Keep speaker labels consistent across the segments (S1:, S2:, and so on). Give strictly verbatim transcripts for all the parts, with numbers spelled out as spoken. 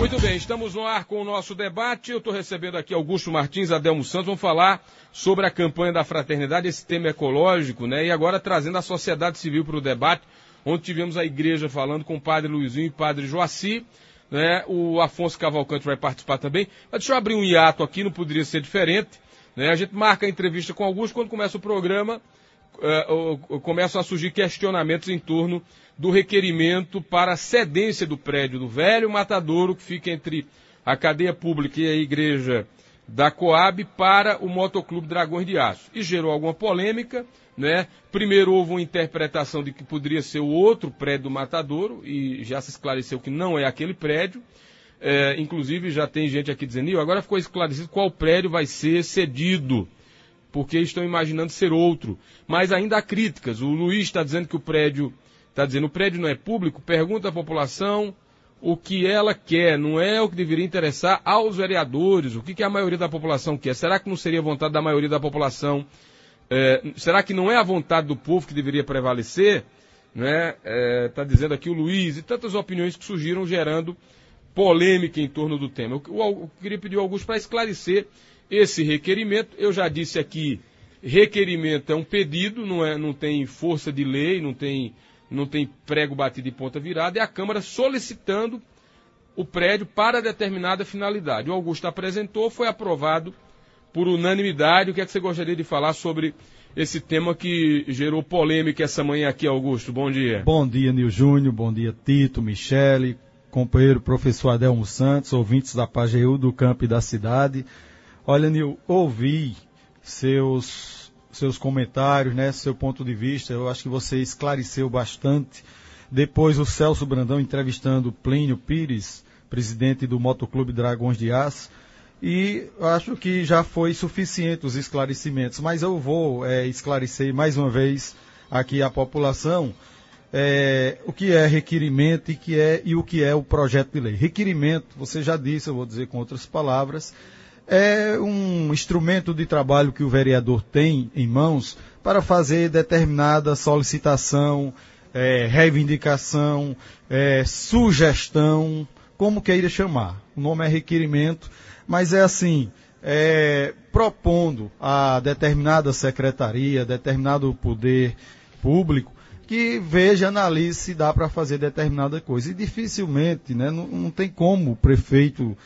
S1: Muito bem, estamos no ar com o nosso debate. Eu estou recebendo aqui Augusto Martins, Adelmo Santos, vamos falar sobre a campanha da fraternidade, esse tema ecológico, né? E agora trazendo a sociedade civil para o debate, onde tivemos a igreja falando com o padre Luizinho e o padre Joaci, né? O Afonso Cavalcante vai participar também. Mas deixa eu abrir um hiato aqui, não poderia ser diferente, né? A gente marca a entrevista com o Augusto, quando começa o programa, uh, uh, começam a surgir questionamentos em torno do requerimento para a cedência do prédio do Velho Matadouro, que fica entre a cadeia pública e a igreja da Coab, para o Motoclube Dragões de Aço. E gerou alguma polêmica, né? Primeiro houve uma interpretação de que poderia ser o outro prédio do Matadouro, e já se esclareceu que não é aquele prédio. É, inclusive já tem gente aqui dizendo, e agora ficou esclarecido qual prédio vai ser cedido, porque estão imaginando ser outro. Mas ainda há críticas. O Luiz está dizendo que o prédio... Está dizendo, o prédio não é público, pergunta à população o que ela quer, não é o que deveria interessar aos vereadores, o que, que a maioria da população quer. Será que não seria a vontade da maioria da população? É, será que não é a vontade do povo que deveria prevalecer? Né? É, tá dizendo aqui o Luiz, e tantas opiniões que surgiram gerando polêmica em torno do tema. Eu, eu, eu queria pedir ao Augusto para esclarecer esse requerimento. Eu já disse aqui, requerimento é um pedido, não, é, não tem força de lei, não tem... não tem prego batido e ponta virada, é a Câmara solicitando o prédio para determinada finalidade. O Augusto apresentou, foi aprovado por unanimidade. O que é que você gostaria de falar sobre esse tema que gerou polêmica essa manhã aqui, Augusto? Bom dia.
S2: Bom dia, Nil Júnior, bom dia, Tito, Michele, companheiro professor Adelmo Santos, ouvintes da Pajeú, do campo e da cidade. Olha, Nil, ouvi seus... seus comentários, né, seu ponto de vista. Eu acho que você esclareceu bastante. Depois o Celso Brandão entrevistando Plínio Pires, presidente do Motoclube Dragões de Aço, e acho que já foi suficiente os esclarecimentos, mas eu vou é, esclarecer mais uma vez aqui a população é, o que é requerimento e, que é, e o que é o projeto de lei. Requerimento, você já disse, eu vou dizer com outras palavras, é um instrumento de trabalho que o vereador tem em mãos para fazer determinada solicitação, é, reivindicação, é, sugestão, como queira chamar. O nome é requerimento, mas é assim, é, propondo a determinada secretaria, determinado poder público, que veja, analise se dá para fazer determinada coisa. E dificilmente, né, não, não tem como o prefeito...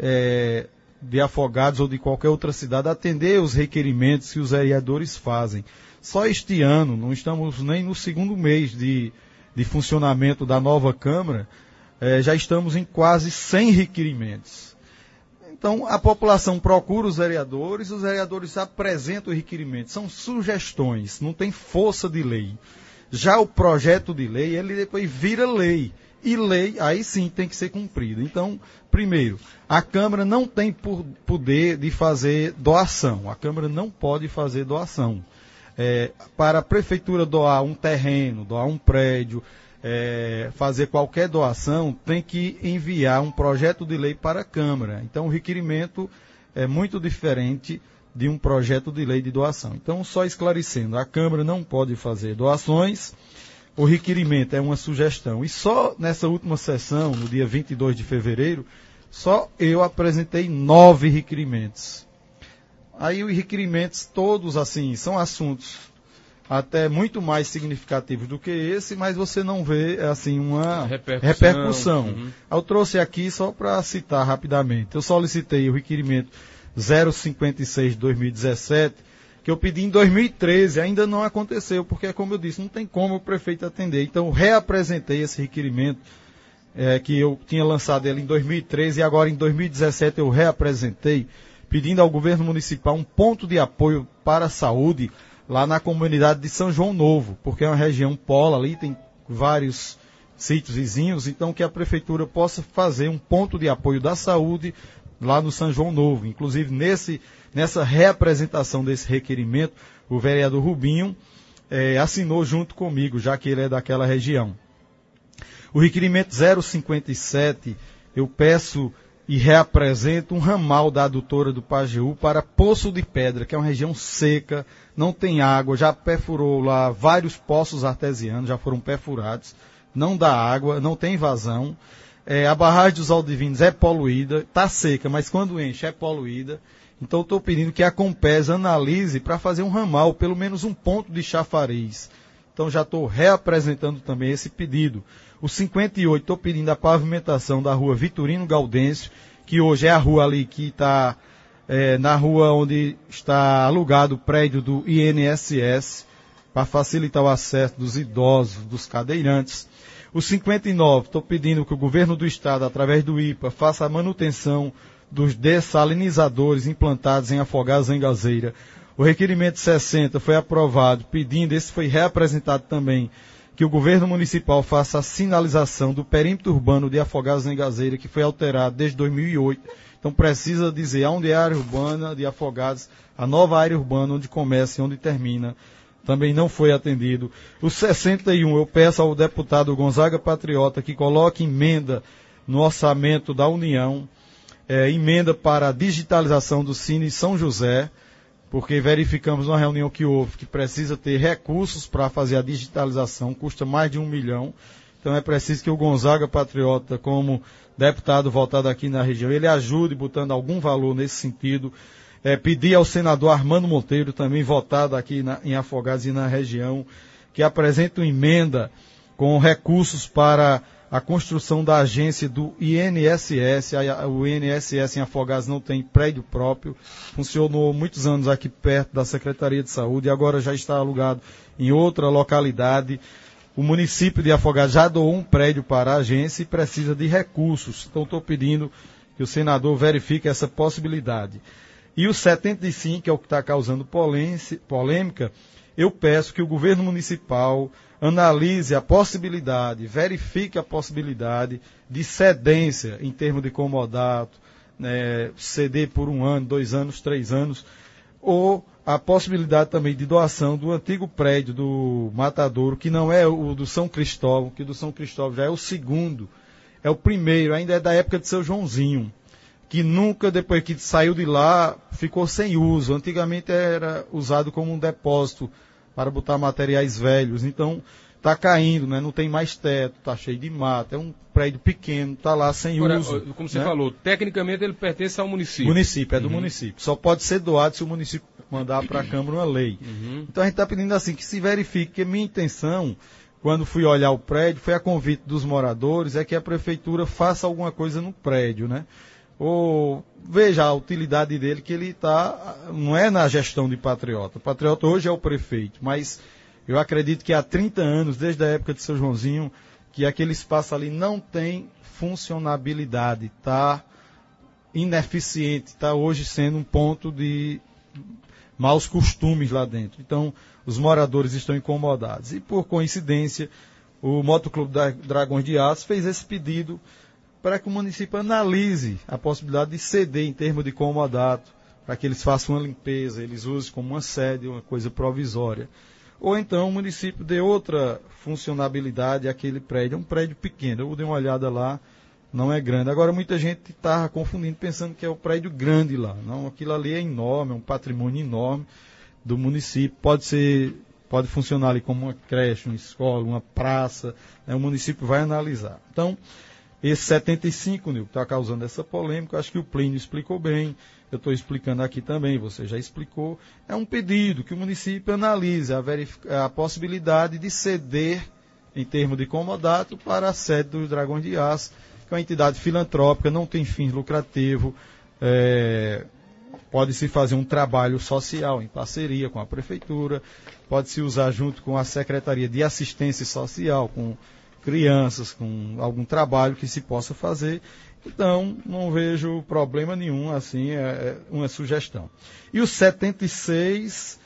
S2: É, de Afogados ou de qualquer outra cidade atender os requerimentos que os vereadores fazem. Só este ano, não estamos nem no segundo mês de, de funcionamento da nova Câmara, eh, já estamos em quase cem requerimentos. Então, a população procura os vereadores, os vereadores apresentam os requerimentos, são sugestões, não tem força de lei. Já o projeto de lei, ele depois vira lei. E lei, aí sim, tem que ser cumprida. Então, primeiro, a Câmara não tem poder de fazer doação. A Câmara não pode fazer doação. É, para a Prefeitura doar um terreno, doar um prédio, é, fazer qualquer doação, tem que enviar um projeto de lei para a Câmara. Então, o requerimento é muito diferente de um projeto de lei de doação. Então, só esclarecendo, a Câmara não pode fazer doações. O requerimento é uma sugestão. E só nessa última sessão, no dia vinte e dois de fevereiro, só eu apresentei nove requerimentos. Aí os requerimentos todos, assim, são assuntos até muito mais significativos do que esse, mas você não vê, assim, uma repercussão. repercussão. Uhum. Eu trouxe aqui só para citar rapidamente. Eu solicitei o requerimento zero cinquenta e seis de dois mil e dezessete, que eu pedi em dois mil e treze, ainda não aconteceu, porque, como eu disse, não tem como o prefeito atender. Então, eu reapresentei esse requerimento, é, que eu tinha lançado ele em dois mil e treze, e agora em dois mil e dezessete eu reapresentei, pedindo ao governo municipal um ponto de apoio para a saúde lá na comunidade de São João Novo, porque é uma região pola ali, tem vários sítios vizinhos, então que a prefeitura possa fazer um ponto de apoio da saúde lá no São João Novo. Inclusive, nesse, nessa reapresentação desse requerimento, o vereador Rubinho eh, assinou junto comigo, já que ele é daquela região. O requerimento zero cinquenta e sete, eu peço e reapresento um ramal da adutora do Pajeú para Poço de Pedra, que é uma região seca, não tem água, já perfurou lá vários poços artesianos, já foram perfurados, não dá água, não tem vazão. É, a barragem dos Aldivinos é poluída, está seca, mas quando enche é poluída. Então estou pedindo que a Compesa analise para fazer um ramal, pelo menos um ponto de chafariz. Então já estou reapresentando também esse pedido. O cinquenta e oito, estou pedindo a pavimentação da rua Vitorino Gaudêncio, que hoje é a rua ali que está é, na rua onde está alugado o prédio do I N S S, para facilitar o acesso dos idosos, dos cadeirantes. O cinquenta e nove, estou pedindo que o governo do estado, através do I P A, faça a manutenção dos dessalinizadores implantados em Afogados em Gazeira. O requerimento sessenta foi aprovado, pedindo, esse foi reapresentado também, que o governo municipal faça a sinalização do perímetro urbano de Afogados em Gazeira, que foi alterado desde dois mil e oito. Então precisa dizer onde é a área urbana de Afogados, a nova área urbana onde começa e onde termina. Também não foi atendido. O sessenta e um, eu peço ao deputado Gonzaga Patriota que coloque emenda no orçamento da União, é, emenda para a digitalização do Cine São José, porque verificamos na reunião que houve que precisa ter recursos para fazer a digitalização, custa mais de um milhão. Então é preciso que o Gonzaga Patriota, como deputado votado aqui na região, ele ajude botando algum valor nesse sentido. É, pedir ao senador Armando Monteiro, também votado aqui na, em Afogados e na região, que apresente uma emenda com recursos para a construção da agência do I N S S. A, o I N S S em Afogados não tem prédio próprio, funcionou muitos anos aqui perto da Secretaria de Saúde e agora já está alugado em outra localidade. O município de Afogados já doou um prédio para a agência e precisa de recursos. Então estou pedindo que o senador verifique essa possibilidade. E o setenta e cinco, que é o que está causando polêmica, eu peço que o governo municipal analise a possibilidade, verifique a possibilidade de cedência em termos de comodato, né, ceder por um ano, dois anos, três anos, ou a possibilidade também de doação do antigo prédio do Matadouro, que não é o do São Cristóvão, que do São Cristóvão já é o segundo, é o primeiro, ainda é da época de seu Joãozinho, que nunca, depois que saiu de lá, ficou sem uso. Antigamente era usado como um depósito para botar materiais velhos. Então, está caindo, né? Não tem mais teto, está cheio de mato. É um prédio pequeno, está lá sem
S1: Agora,
S2: uso.
S1: Como você
S2: né?
S1: falou, tecnicamente ele pertence ao município.
S2: Município, é do
S1: uhum.
S2: município. Só pode ser doado se o município mandar para a Câmara uma lei.
S1: Uhum.
S2: Então, a gente está pedindo assim, que se verifique, que minha intenção, quando fui olhar o prédio, foi a convite dos moradores, é que a prefeitura faça alguma coisa no prédio, né? Ou veja a utilidade dele, que ele está, não é na gestão de Patriota. Patriota hoje é o prefeito, mas eu acredito que há trinta anos, desde a época de seu Joãozinho, que aquele espaço ali não tem funcionabilidade, está ineficiente, está hoje sendo um ponto de maus costumes lá dentro. Então, os moradores estão incomodados. E, por coincidência, o Motoclube da Dragões de Aço fez esse pedido para que o município analise a possibilidade de ceder em termos de comodato, para que eles façam uma limpeza, eles usem como uma sede, uma coisa provisória. Ou então o município dê outra funcionabilidade àquele prédio. É um prédio pequeno, eu dei uma olhada lá, não é grande. Agora muita gente está confundindo, pensando que é um prédio grande lá. Não, aquilo ali é enorme, é um patrimônio enorme do município. Pode ser, pode funcionar ali como uma creche, uma escola, uma praça, né? O município vai analisar. Então, esse setenta e cinco, Nil, que está causando essa polêmica, acho que o Plínio explicou bem, eu estou explicando aqui também, você já explicou, é um pedido que o município analise a, verific- a possibilidade de ceder, em termos de comodato, para a sede dos Dragões de Aço, que é uma entidade filantrópica, não tem fins lucrativos, é, pode-se fazer um trabalho social em parceria com a prefeitura, pode-se usar junto com a Secretaria de Assistência Social, com crianças, com algum trabalho que se possa fazer. Então, não vejo problema nenhum, assim, é uma sugestão. E o setenta e seis,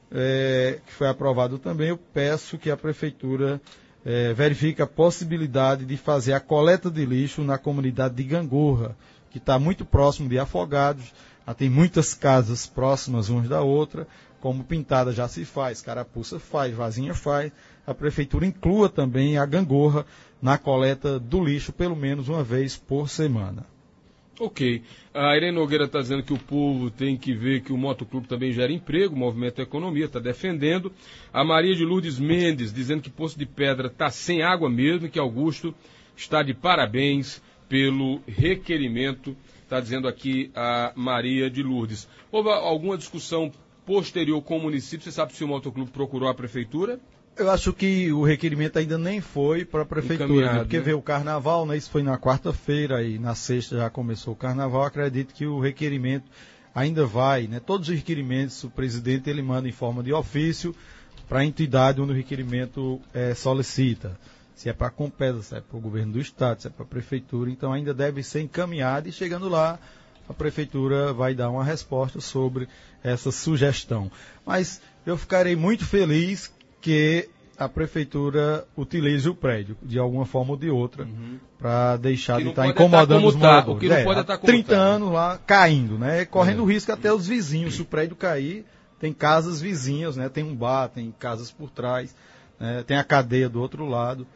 S2: é, que foi aprovado também, eu peço que a Prefeitura é, verifique a possibilidade de fazer a coleta de lixo na comunidade de Gangorra, que está muito próximo de Afogados, tem muitas casas próximas umas da outra, como Pintada já se faz, Carapuça faz, Vazinha faz. A Prefeitura inclua também a Gangorra na coleta do lixo, pelo menos uma vez por semana.
S1: Ok. A Irene Nogueira está dizendo que o povo tem que ver que o motoclube também gera emprego, o movimento da economia está defendendo. A Maria de Lourdes Mendes dizendo que Poço de Pedra está sem água mesmo, que Augusto está de parabéns, pelo requerimento, está dizendo aqui a Maria de Lourdes. Houve alguma discussão posterior com o município? Você sabe se o motoclube procurou a prefeitura?
S2: Eu acho que o requerimento ainda nem foi para a prefeitura, né? Porque né? veio o carnaval, né? Isso foi na quarta-feira e na sexta já começou o carnaval. Acredito que o requerimento ainda vai, né? Todos os requerimentos o presidente ele manda em forma de ofício para a entidade onde o requerimento é, solicita. Se é para a Compesa, se é para o governo do estado, se é para a prefeitura, então ainda deve ser encaminhado e chegando lá a prefeitura vai dar uma resposta sobre essa sugestão. Mas eu ficarei muito feliz que a prefeitura utilize o prédio, de alguma forma ou de outra, uhum. para deixar de estar incomodando os moradores.
S1: O que não pode estar como
S2: trinta anos lá caindo, né? Correndo é. risco até os vizinhos. Se o prédio cair, tem casas vizinhas, né? Tem um bar, tem casas por trás, né? Tem a cadeia do outro lado.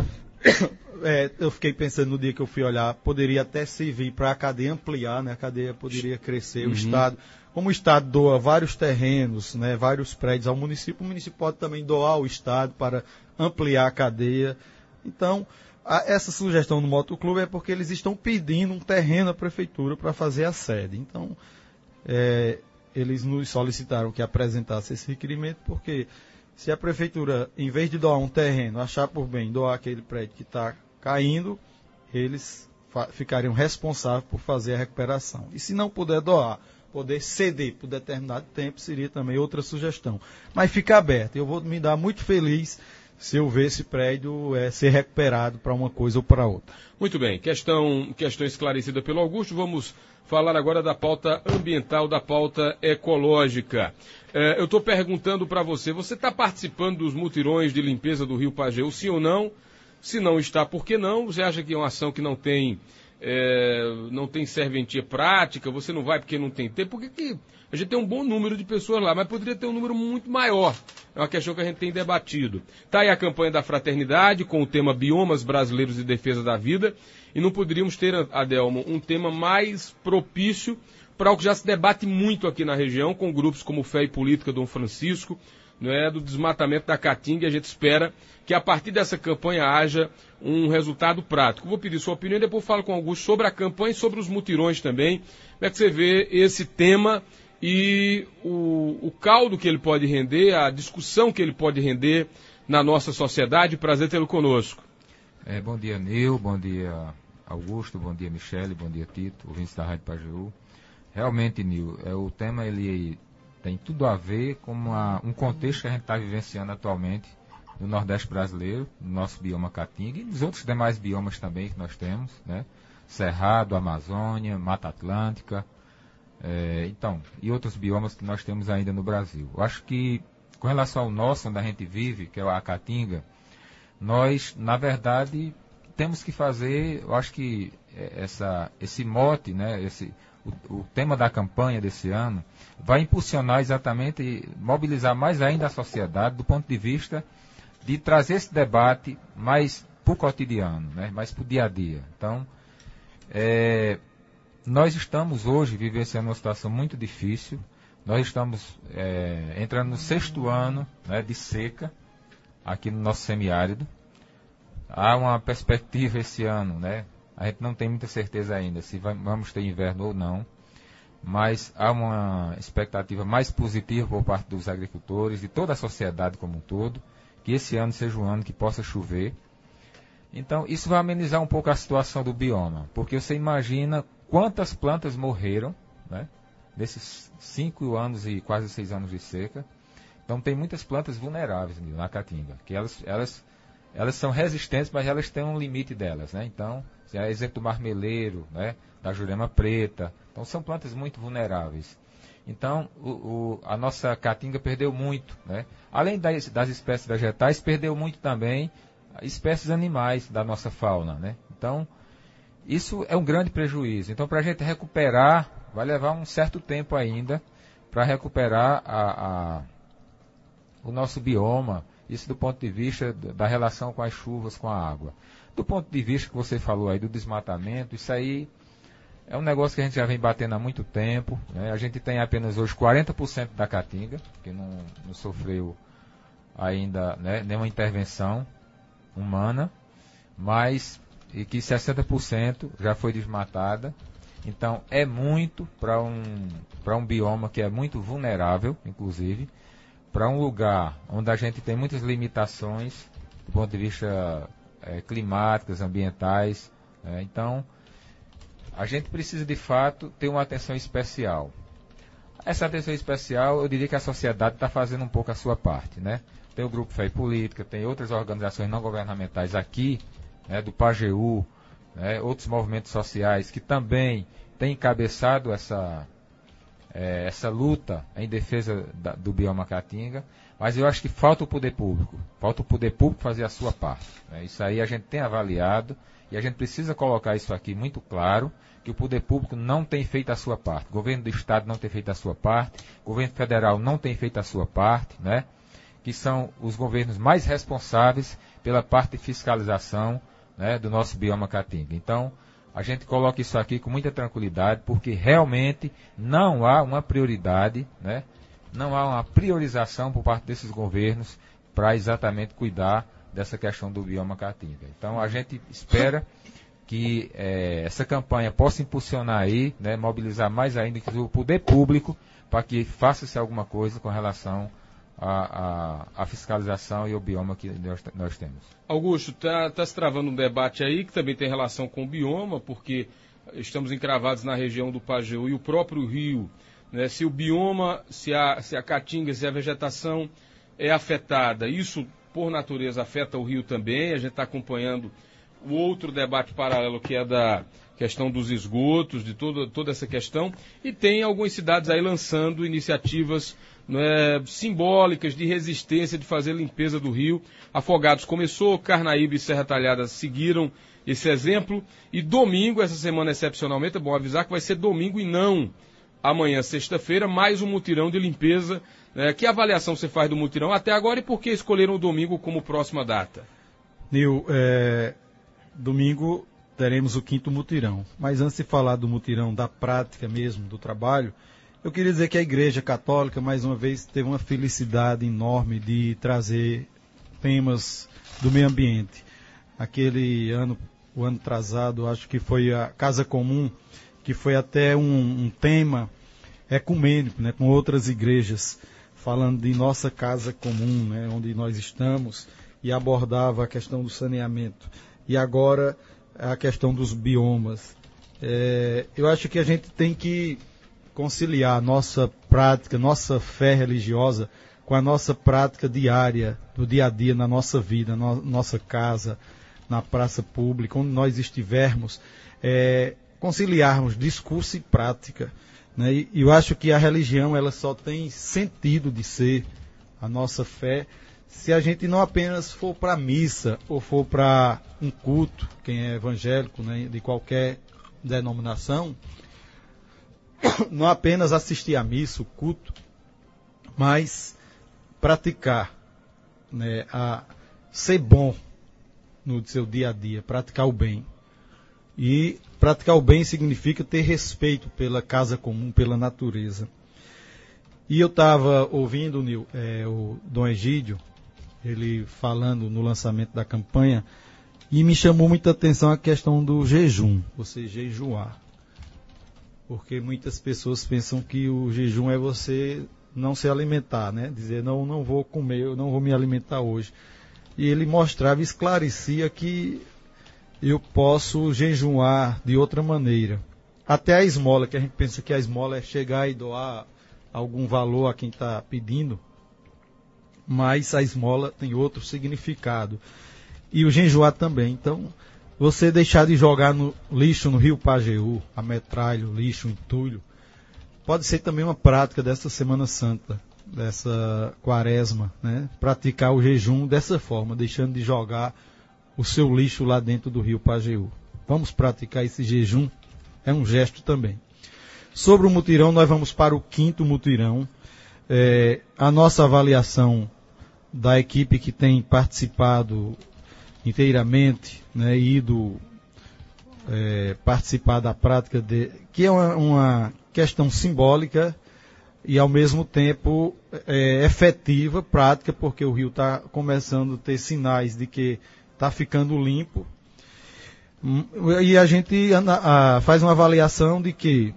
S2: É, eu fiquei pensando no dia que eu fui olhar, poderia até servir para a cadeia ampliar, né? A cadeia poderia crescer, uhum. o Estado... Como o Estado doa vários terrenos, né, vários prédios ao município, o município pode também doar ao Estado para ampliar a cadeia. Então, a, essa sugestão do Motoclube é porque eles estão pedindo um terreno à prefeitura para fazer a sede. Então, é, eles nos solicitaram que apresentasse esse requerimento, porque se a prefeitura, em vez de doar um terreno, achar por bem doar aquele prédio que está caindo, eles fa- ficariam responsáveis por fazer a recuperação. E se não puder doar, poder ceder por determinado tempo seria também outra sugestão. Mas fica aberto. Eu vou me dar muito feliz se eu ver esse prédio é, ser recuperado para uma coisa ou para outra.
S1: Muito bem. Questão, questão esclarecida pelo Augusto. Vamos falar agora da pauta ambiental, da pauta ecológica. É, eu estou perguntando para você, você está participando dos mutirões de limpeza do Rio Pajeú, sim ou não? Se não está, por que não? Você acha que é uma ação que não tem... É, não tem serventia prática, você não vai porque não tem tempo, porque que a gente tem um bom número de pessoas lá, mas poderia ter um número muito maior. É uma questão que a gente tem debatido. Está aí a campanha da fraternidade com o tema Biomas Brasileiros e Defesa da Vida, e não poderíamos ter, Adelmo, um tema mais propício para o que já se debate muito aqui na região, com grupos como Fé e Política Dom Francisco, não é, do desmatamento da Caatinga, e a gente espera que a partir dessa campanha haja um resultado prático. Vou pedir sua opinião e depois falo com o Augusto sobre a campanha e sobre os mutirões também. Como é que você vê esse tema e o, o caldo que ele pode render, a discussão que ele pode render na nossa sociedade? Prazer tê-lo conosco.
S3: É, bom dia, Nil, bom dia, Augusto, bom dia, Michele, bom dia, Tito, ouvintes da Rádio Pajeú. Realmente, Nil, é, o tema ele tem tudo a ver com uma, um contexto que a gente está vivenciando atualmente no Nordeste brasileiro, no nosso bioma Caatinga e nos outros demais biomas também que nós temos, né? Cerrado, Amazônia, Mata Atlântica, é, então, e outros biomas que nós temos ainda no Brasil. Eu acho que, com relação ao nosso, onde a gente vive, que é a Caatinga, nós, na verdade, temos que fazer, eu acho que essa, esse mote, né, esse, o, o tema da campanha desse ano, vai impulsionar exatamente, mobilizar mais ainda a sociedade do ponto de vista de trazer esse debate mais para o cotidiano, né, mais para o dia a dia. Então, é, nós estamos hoje vivenciando uma situação muito difícil, nós estamos é, entrando no sexto ano, né, de seca aqui no nosso semiárido. Há uma perspectiva esse ano, né? A gente não tem muita certeza ainda se vai, vamos ter inverno ou não, mas há uma expectativa mais positiva por parte dos agricultores e toda a sociedade como um todo, que esse ano seja um ano que possa chover. Então, isso vai amenizar um pouco a situação do bioma, porque você imagina quantas plantas morreram, né, nesses cinco anos e quase seis anos de seca. Então, tem muitas plantas vulneráveis na Caatinga, que elas, elas, elas são resistentes, mas elas têm um limite delas, né? Então, é exemplo do marmeleiro, né, da jurema preta. Então, são plantas muito vulneráveis. Então, o, o, a nossa Caatinga perdeu muito, né? Além das, das espécies vegetais, perdeu muito também espécies animais da nossa fauna, né? Então, isso é um grande prejuízo. Então, para a gente recuperar, vai levar um certo tempo ainda para recuperar a, a, o nosso bioma, isso do ponto de vista da relação com as chuvas, com a água. Do ponto de vista que você falou aí do desmatamento, isso aí é um negócio que a gente já vem batendo há muito tempo, né? A gente tem apenas hoje quarenta por cento da Caatinga, que não, não sofreu ainda, né, nenhuma intervenção humana, mas e que sessenta por cento já foi desmatada. Então é muito para um, para um bioma que é muito vulnerável, inclusive, para um lugar onde a gente tem muitas limitações do ponto de vista é, climáticos, ambientais. É, então a gente precisa de fato ter uma atenção especial. Essa atenção especial, eu diria que a sociedade está fazendo um pouco a sua parte, né? Tem o Grupo Fé e Política, tem outras organizações não governamentais aqui, né, do Pajeú, né, outros movimentos sociais que também têm encabeçado essa, é, essa luta em defesa da, do bioma Caatinga, mas eu acho que falta o poder público, falta o poder público fazer a sua parte. Né? Isso aí a gente tem avaliado e a gente precisa colocar isso aqui muito claro, que o poder público não tem feito a sua parte, o governo do estado não tem feito a sua parte, o governo federal não tem feito a sua parte, né? Que são os governos mais responsáveis pela parte de fiscalização, né, do nosso bioma Caatinga. Então, a gente coloca isso aqui com muita tranquilidade, porque realmente não há uma prioridade, né, não há uma priorização por parte desses governos para exatamente cuidar dessa questão do bioma Caatinga. Então, a gente espera que eh, essa campanha possa impulsionar aí, né, mobilizar mais ainda o poder público para que faça-se alguma coisa com relação à, à, à fiscalização e ao bioma que nós, nós temos.
S1: Augusto, está tá se travando um debate aí que também tem relação com o bioma, porque estamos encravados na região do Pajeú e o próprio rio, né, se o bioma, se a, se a Caatinga, se a vegetação é afetada, isso por natureza afeta o rio também. A gente está acompanhando o outro debate paralelo, que é da questão dos esgotos, de todo, toda essa questão, e tem algumas cidades aí lançando iniciativas, né, simbólicas de resistência, de fazer limpeza do rio. Afogados começou, Carnaíba e Serra Talhada seguiram esse exemplo, e domingo, essa semana excepcionalmente, é bom avisar que vai ser domingo e não amanhã, sexta-feira, mais um mutirão de limpeza. Né? Que avaliação você faz do mutirão até agora e por que escolheram o domingo como próxima data?
S2: Nil, é... domingo teremos o quinto mutirão, mas antes de falar do mutirão, da prática mesmo, do trabalho, eu queria dizer que a Igreja Católica, mais uma vez, teve uma felicidade enorme de trazer temas do meio ambiente. Aquele ano, o ano atrasado, acho que foi a Casa Comum, que foi até um, um tema ecumênico, né, com outras igrejas, falando de nossa casa comum, né, onde nós estamos, e abordava a questão do saneamento. E agora a questão dos biomas. É, eu acho que a gente tem que conciliar a nossa prática, nossa fé religiosa, com a nossa prática diária, do dia a dia, na nossa vida, na nossa casa, na praça pública, onde nós estivermos, é, conciliarmos discurso e prática. Né? E eu acho que a religião ela só tem sentido de ser, a nossa fé, se a gente não apenas for para a missa ou for para um culto, quem é evangélico, né, de qualquer denominação, não apenas assistir à missa, o culto, mas praticar, né, a ser bom no seu dia a dia, praticar o bem. E praticar o bem significa ter respeito pela casa comum, pela natureza. E eu estava ouvindo Nil, é, o Dom Egídio, ele falando no lançamento da campanha, e me chamou muita atenção a questão do jejum, você jejuar. Porque muitas pessoas pensam que o jejum é você não se alimentar, né? Dizer, não, não vou comer, eu não vou me alimentar hoje. E ele mostrava, esclarecia que eu posso jejuar de outra maneira. Até a esmola, que a gente pensa que a esmola é chegar e doar algum valor a quem está pedindo, mas a esmola tem outro significado. E o jejuar também. Então, você deixar de jogar no lixo no rio Pajeú, a metralho, lixo, entulho, pode ser também uma prática dessa Semana Santa, dessa quaresma, né? Praticar o jejum dessa forma, deixando de jogar o seu lixo lá dentro do rio Pajeú. Vamos praticar esse jejum, é um gesto também. Sobre o mutirão, nós vamos para o quinto mutirão. É, a nossa avaliação da equipe que tem participado inteiramente, né, ido é, participar da prática, de, que é uma, uma questão simbólica e ao mesmo tempo é, efetiva, prática, porque o rio está começando a ter sinais de que está ficando limpo. E a gente a, a, faz uma avaliação de que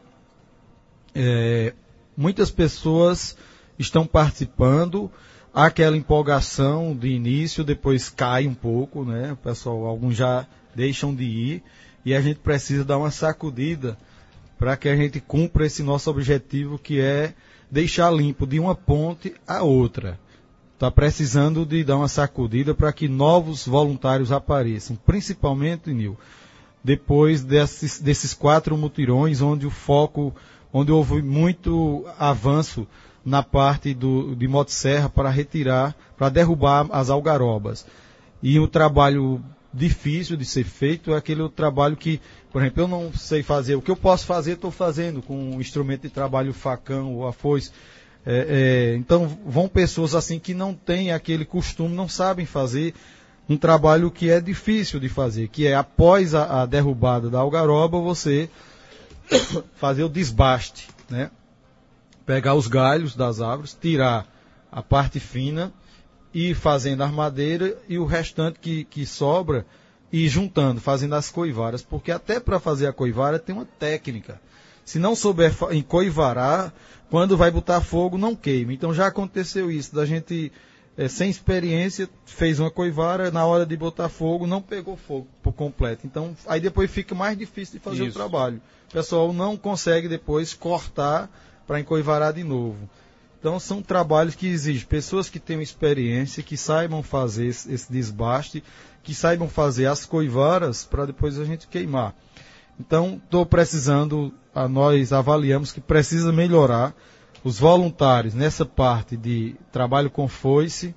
S2: é, muitas pessoas estão participando, há aquela empolgação de início, depois cai um pouco, né? O pessoal, alguns já deixam de ir, e a gente precisa dar uma sacudida para que a gente cumpra esse nosso objetivo, que é deixar limpo de uma ponte a outra. Está precisando de dar uma sacudida para que novos voluntários apareçam, principalmente, Nil, depois desses, desses quatro mutirões, onde o foco, onde houve muito avanço na parte do, de motosserra para retirar, para derrubar as algarobas. E o trabalho difícil de ser feito é aquele trabalho que, por exemplo, eu não sei fazer. O que eu posso fazer, estou fazendo com um instrumento de trabalho, facão ou a foice. É, é, então, vão pessoas assim que não têm aquele costume, não sabem fazer um trabalho que é difícil de fazer, que é, após a, a derrubada da algaroba, você fazer o desbaste, né? Pegar os galhos das árvores, tirar a parte fina e ir fazendo a armadeira, e o restante que, que sobra, ir juntando, fazendo as coivaras, porque até para fazer a coivara tem uma técnica. Se não souber encoivarar, quando vai botar fogo, não queima. Então já aconteceu isso, da gente, é, sem experiência, fez uma coivara, na hora de botar fogo, não pegou fogo por completo. Então, aí depois fica mais difícil de fazer isso. O trabalho. O pessoal não consegue depois cortar para encoivarar de novo. Então, são trabalhos que exigem pessoas que tenham experiência, que saibam fazer esse, esse desbaste, que saibam fazer as coivaras para depois a gente queimar. Então, estou precisando, a nós avaliamos que precisa melhorar os voluntários nessa parte de trabalho com foice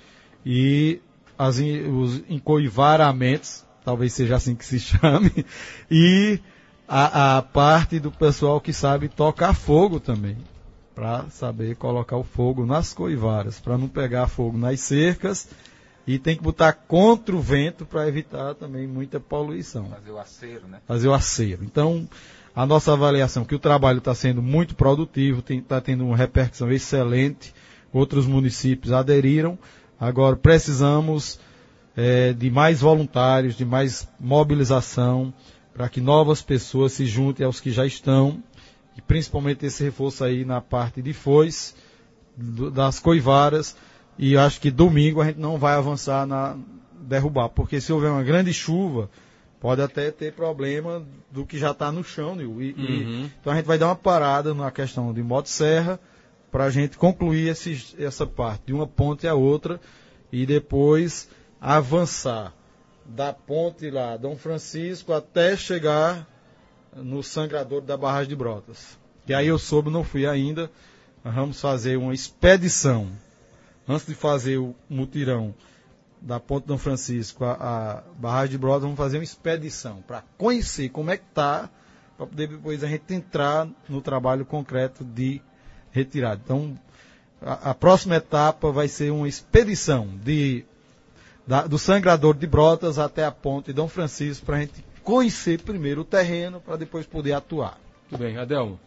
S2: e as, os encoivaramentos, talvez seja assim que se chame, e a, a parte do pessoal que sabe tocar fogo também, para saber colocar o fogo nas coivaras, para não pegar fogo nas cercas, e tem que botar contra o vento para evitar também muita poluição.
S3: Fazer o aceiro, né?
S2: Fazer o aceiro. Então, a nossa avaliação é que o trabalho está sendo muito produtivo, está tendo uma repercussão excelente, outros municípios aderiram. Agora precisamos é, de mais voluntários, de mais mobilização, para que novas pessoas se juntem aos que já estão, e principalmente esse reforço aí na parte de foice, do, das coivaras, e acho que domingo a gente não vai avançar na derrubar, porque se houver uma grande chuva, pode até ter problema do que já está no chão, Nil, e, uhum. e, então a gente vai dar uma parada na questão de motosserra, para a gente concluir esse, essa parte, de uma ponte a outra, e depois avançar da ponte lá, Dom Francisco, até chegar no sangrador da barragem de Brotas. E aí eu soube, não fui ainda, nós vamos fazer uma expedição, antes de fazer o mutirão da ponte Dom Francisco à, à barragem de Brotas, vamos fazer uma expedição, para conhecer como é que está, para poder depois a gente entrar no trabalho concreto de retirada. Então, a, a próxima etapa vai ser uma expedição de Da, do sangrador de Brotas até a ponte Dom Francisco, para a gente conhecer primeiro o terreno, para depois poder atuar.
S1: Muito bem, Adelmo.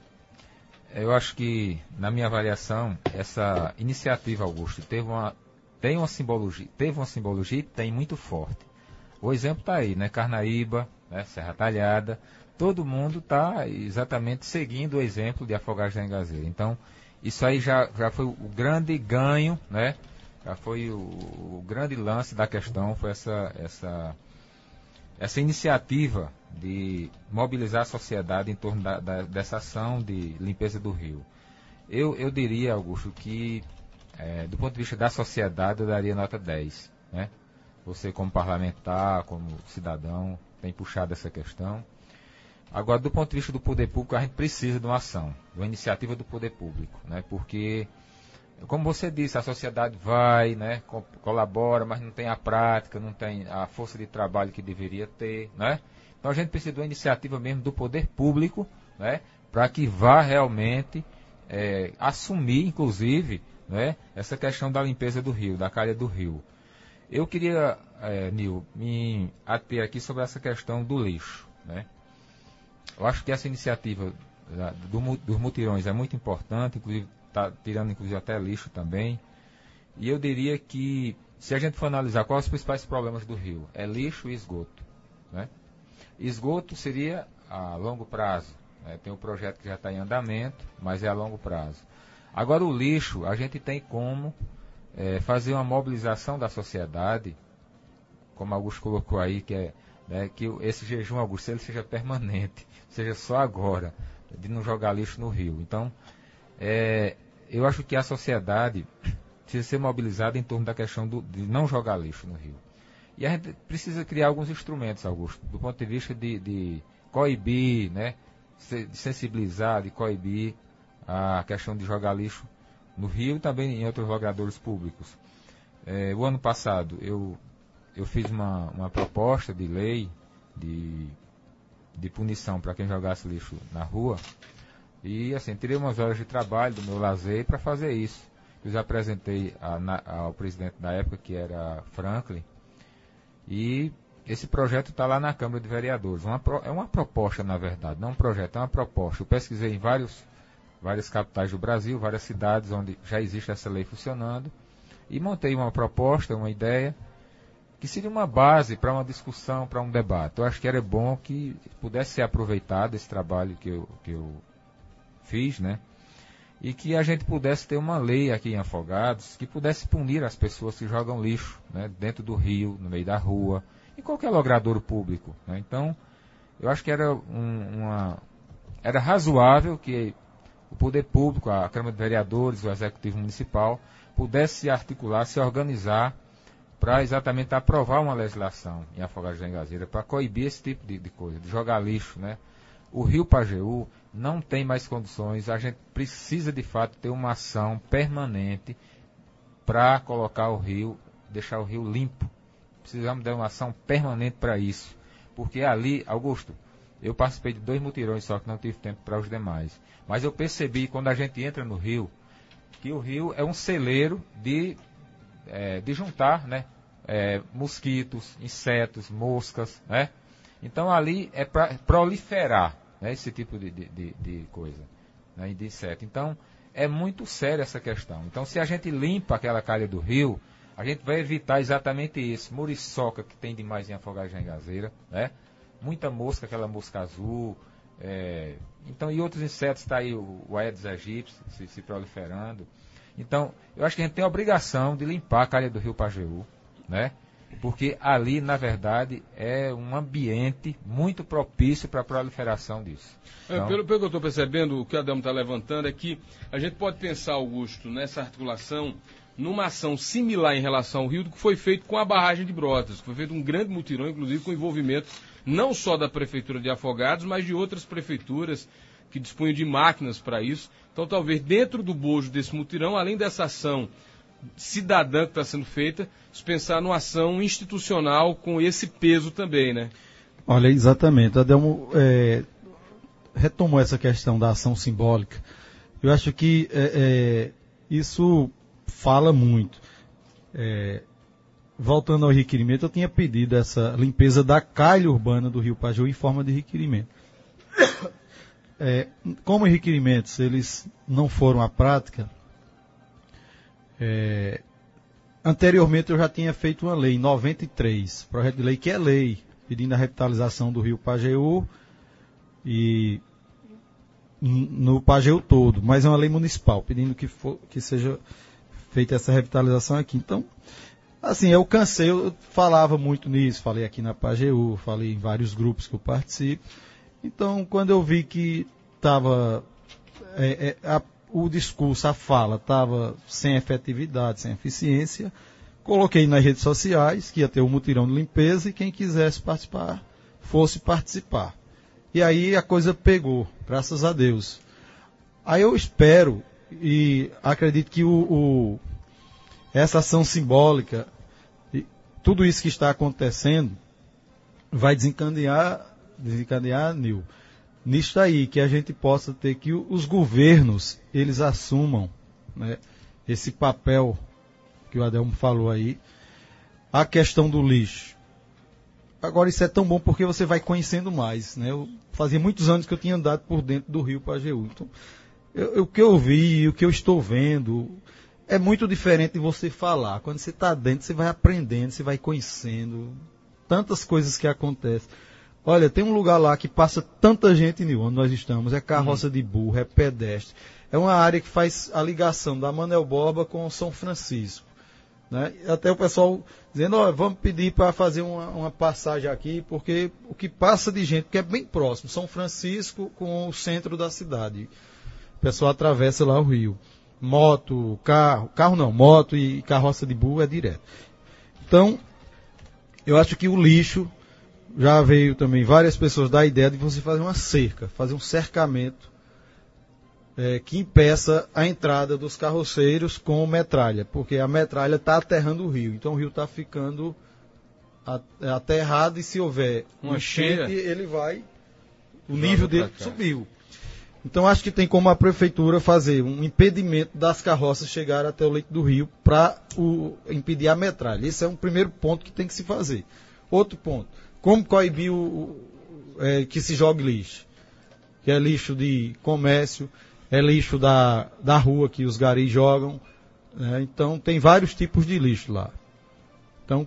S3: Eu acho que, na minha avaliação, essa iniciativa, Augusto, teve uma, tem uma simbologia, teve uma simbologia e tem muito forte. O exemplo está aí, né? Carnaíba, né? Serra Talhada, todo mundo está exatamente seguindo o exemplo de Afogados da Engazeira. Então, isso aí já, já foi o grande ganho, né? Já foi o, o grande lance da questão, foi essa, essa, essa iniciativa de mobilizar a sociedade em torno da, da, dessa ação de limpeza do rio. Eu, eu diria, Augusto, que é, do ponto de vista da sociedade eu daria nota dez. Né? Você como parlamentar, como cidadão, tem puxado essa questão. Agora, do ponto de vista do poder público, a gente precisa de uma ação, de uma iniciativa do poder público, né? Porque... como você disse, a sociedade vai, né, co- colabora, mas não tem a prática, não tem a força de trabalho que deveria ter, né? Então a gente precisa de uma iniciativa mesmo do poder público, né, para que vá realmente é, assumir, inclusive, né, essa questão da limpeza do rio, da calha do rio. Eu queria, é, Nil, me ater aqui sobre essa questão do lixo, né? Eu acho que essa iniciativa da, do, dos mutirões é muito importante, inclusive está tirando inclusive até lixo também. E eu diria que, se a gente for analisar quais os principais problemas do rio, é lixo e esgoto. Né? Esgoto seria a longo prazo. Né? Tem um projeto que já está em andamento, mas é a longo prazo. Agora o lixo, a gente tem como é, fazer uma mobilização da sociedade, como Augusto colocou aí, que é né, que esse jejum, Augusto, ele seja permanente, seja só agora, de não jogar lixo no rio. Então, é, eu acho que a sociedade precisa ser mobilizada em torno da questão do, de não jogar lixo no rio. E a gente precisa criar alguns instrumentos, Augusto, do ponto de vista de, de coibir, né, de sensibilizar, de coibir a questão de jogar lixo no rio e também em outros logadouros públicos. É, o ano passado eu, eu fiz uma, uma proposta de lei de, de punição para quem jogasse lixo na rua e assim, tirei umas horas de trabalho do meu lazer para fazer isso. Eu já apresentei a, na, ao presidente da época, que era Franklin, e esse projeto está lá na Câmara de Vereadores. Uma, é uma proposta, na verdade, não um projeto, é uma proposta. Eu pesquisei em vários, várias capitais do Brasil, várias cidades onde já existe essa lei funcionando, e montei uma proposta, uma ideia, que seria uma base para uma discussão, para um debate. Eu acho que era bom que pudesse ser aproveitado esse trabalho que eu, que eu fiz, né? E que a gente pudesse ter uma lei aqui em Afogados que pudesse punir as pessoas que jogam lixo, né, dentro do rio, no meio da rua, em qualquer logradouro público. Né? Então, eu acho que era, um, uma, era razoável que o poder público, a Câmara de Vereadores, o Executivo Municipal, pudesse se articular, se organizar para exatamente aprovar uma legislação em Afogados da Engazeira, para coibir esse tipo de, de coisa, de jogar lixo, né? O Rio Pajeú não tem mais condições, a gente precisa de fato ter uma ação permanente para colocar o rio, deixar o rio limpo. Precisamos de uma ação permanente para isso. Porque ali, Augusto, eu participei de dois mutirões só que não tive tempo para os demais. Mas eu percebi quando a gente entra no rio, que o rio é um celeiro de, é, de juntar, né, é, mosquitos, insetos, moscas, né? Então ali é para proliferar, né, esse tipo de, de, de coisa, né, de inseto. Então é muito séria essa questão. Então se a gente limpa aquela calha do rio, a gente vai evitar exatamente isso. Muriçoca que tem demais em Afogados da Engazeira, né? Muita mosca, aquela mosca azul. É, então, e outros insetos, está aí o, o Aedes aegypti se, se proliferando. Então, eu acho que a gente tem a obrigação de limpar a calha do rio Pajeú, né? Porque ali, na verdade, é um ambiente muito propício para a proliferação disso. Então,
S1: é, pelo, pelo que eu estou percebendo, o que o Adelmo está levantando é que a gente pode pensar, Augusto, nessa articulação, numa ação similar em relação ao rio do que foi feito com a barragem de Brotas, que foi feito um grande mutirão, inclusive com envolvimento não só da Prefeitura de Afogados, mas de outras prefeituras que dispunham de máquinas para isso. Então, talvez, dentro do bojo desse mutirão, além dessa ação cidadã que está sendo feita, se pensar numa ação institucional com esse peso também, né?
S2: Olha, exatamente. Adelmo é, retomou essa questão da ação simbólica. Eu acho que é, é, isso fala muito. É, voltando ao requerimento, eu tinha pedido essa limpeza da calha urbana do Rio Pajeú em forma de requerimento. É, como requerimentos eles não foram à prática, É, anteriormente eu já tinha feito uma lei, em noventa e três, projeto de lei que é lei, pedindo a revitalização do Rio Pajeú e no Pajeú todo, mas é uma lei municipal, pedindo que, for, que seja feita essa revitalização aqui. Então, assim, eu cansei, eu falava muito nisso, falei aqui na Pajeú, falei em vários grupos que eu participo. Então, quando eu vi que estava é, é, a o discurso, a fala estava sem efetividade, sem eficiência, coloquei nas redes sociais que ia ter um mutirão de limpeza e quem quisesse participar, fosse participar. E aí a coisa pegou, graças a Deus. Aí eu espero e acredito que o, o, essa ação simbólica, tudo isso que está acontecendo, vai desencadear, desencadear, Nil, nisto aí, que a gente possa ter que os governos, eles assumam, né, esse papel que o Adelmo falou aí, a questão do lixo. Agora isso é tão bom porque você vai conhecendo mais, né? Eu fazia muitos anos que eu tinha andado por dentro do Rio Pajeú. Então, eu, eu, o que eu vi, o que eu estou vendo, é muito diferente de você falar. Quando você está dentro, você vai aprendendo, você vai conhecendo tantas coisas que acontecem. Olha, tem um lugar lá que passa tanta gente, Nil, onde nós estamos, é carroça uhum. de burro, é pedestre. É uma área que faz a ligação da Manuel Borba com São Francisco. Né? Até o pessoal dizendo, ó, vamos pedir para fazer uma, uma passagem aqui, porque o que passa de gente, que é bem próximo, São Francisco com o centro da cidade. O pessoal atravessa lá o rio. Moto, carro, carro não, moto e carroça de burro é direto. Então, eu acho que o lixo, já veio também várias pessoas dar a ideia de você fazer uma cerca, fazer um cercamento É, que impeça a entrada dos carroceiros com metralha, porque a metralha está aterrando o rio, então o rio está ficando aterrado e se houver uma enchente, ele vai, o nível dele subiu. Então acho que tem como a prefeitura fazer um impedimento das carroças chegar até o leito do rio para impedir a metralha. Esse é um primeiro ponto que tem que se fazer. Outro ponto, como coibir o, o, é, que se jogue lixo, que é lixo de comércio, é lixo da, da rua que os garis jogam, né? Então tem vários tipos de lixo lá. Então,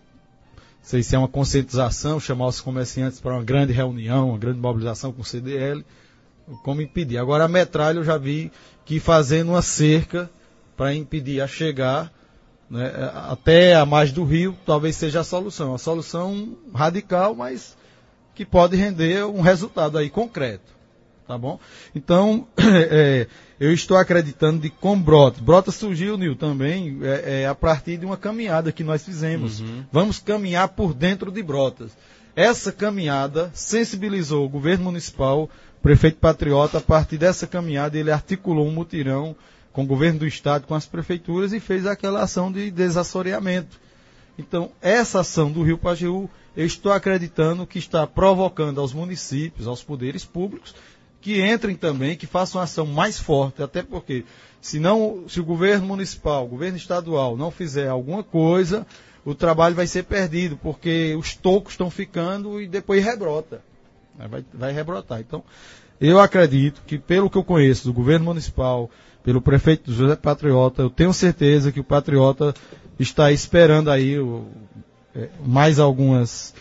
S2: não sei se é uma conscientização, chamar os comerciantes para uma grande reunião, uma grande mobilização com o C D L, como impedir. Agora a metralha eu já vi que fazendo uma cerca para impedir a chegar, né, até a margem do rio, talvez seja a solução. Uma solução radical, mas que pode render um resultado aí concreto. Tá bom? Então, é, eu estou acreditando de com Brotas. Brotas surgiu, Nil, também é, é, a partir de uma caminhada que nós fizemos. Uhum. Vamos caminhar por dentro de Brotas. Essa caminhada sensibilizou o governo municipal, o prefeito Patriota. A partir dessa caminhada, ele articulou um mutirão com o governo do estado, com as prefeituras e fez aquela ação de desassoreamento. Então, essa ação do Rio Pajeú, eu estou acreditando que está provocando aos municípios, aos poderes públicos, que entrem também, que façam uma ação mais forte, até porque se, não, se o governo municipal, o governo estadual não fizer alguma coisa, o trabalho vai ser perdido, porque os tocos estão ficando e depois rebrota. Vai, vai rebrotar. Então, eu acredito que, pelo que eu conheço do governo municipal, pelo prefeito José Patriota, eu tenho certeza que o Patriota está esperando aí o, é, mais algumas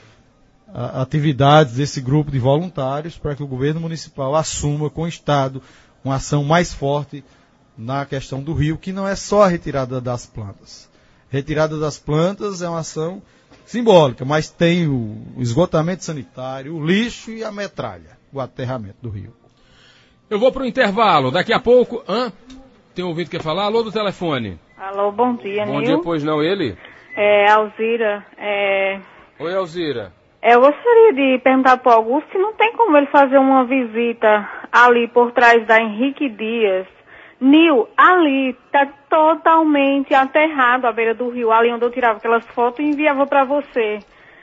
S2: atividades desse grupo de voluntários para que o governo municipal assuma com o Estado uma ação mais forte na questão do rio, que não é só a retirada das plantas. Retirada das plantas é uma ação simbólica, mas tem o esgotamento sanitário, o lixo e a metralha, o aterramento do rio.
S1: Eu vou para o intervalo, daqui a pouco... Hã? Tem um ouvinte que quer falar? Alô do telefone.
S4: Alô, bom dia,
S1: Bom
S4: Nil.
S1: dia, pois não, ele?
S4: É, Alzira. É...
S1: Oi, Alzira.
S4: Eu gostaria de perguntar para o Augusto se não tem como ele fazer uma visita ali por trás da Henrique Dias. Nil, ali está totalmente aterrado à beira do rio, ali onde eu tirava aquelas fotos e enviava para você.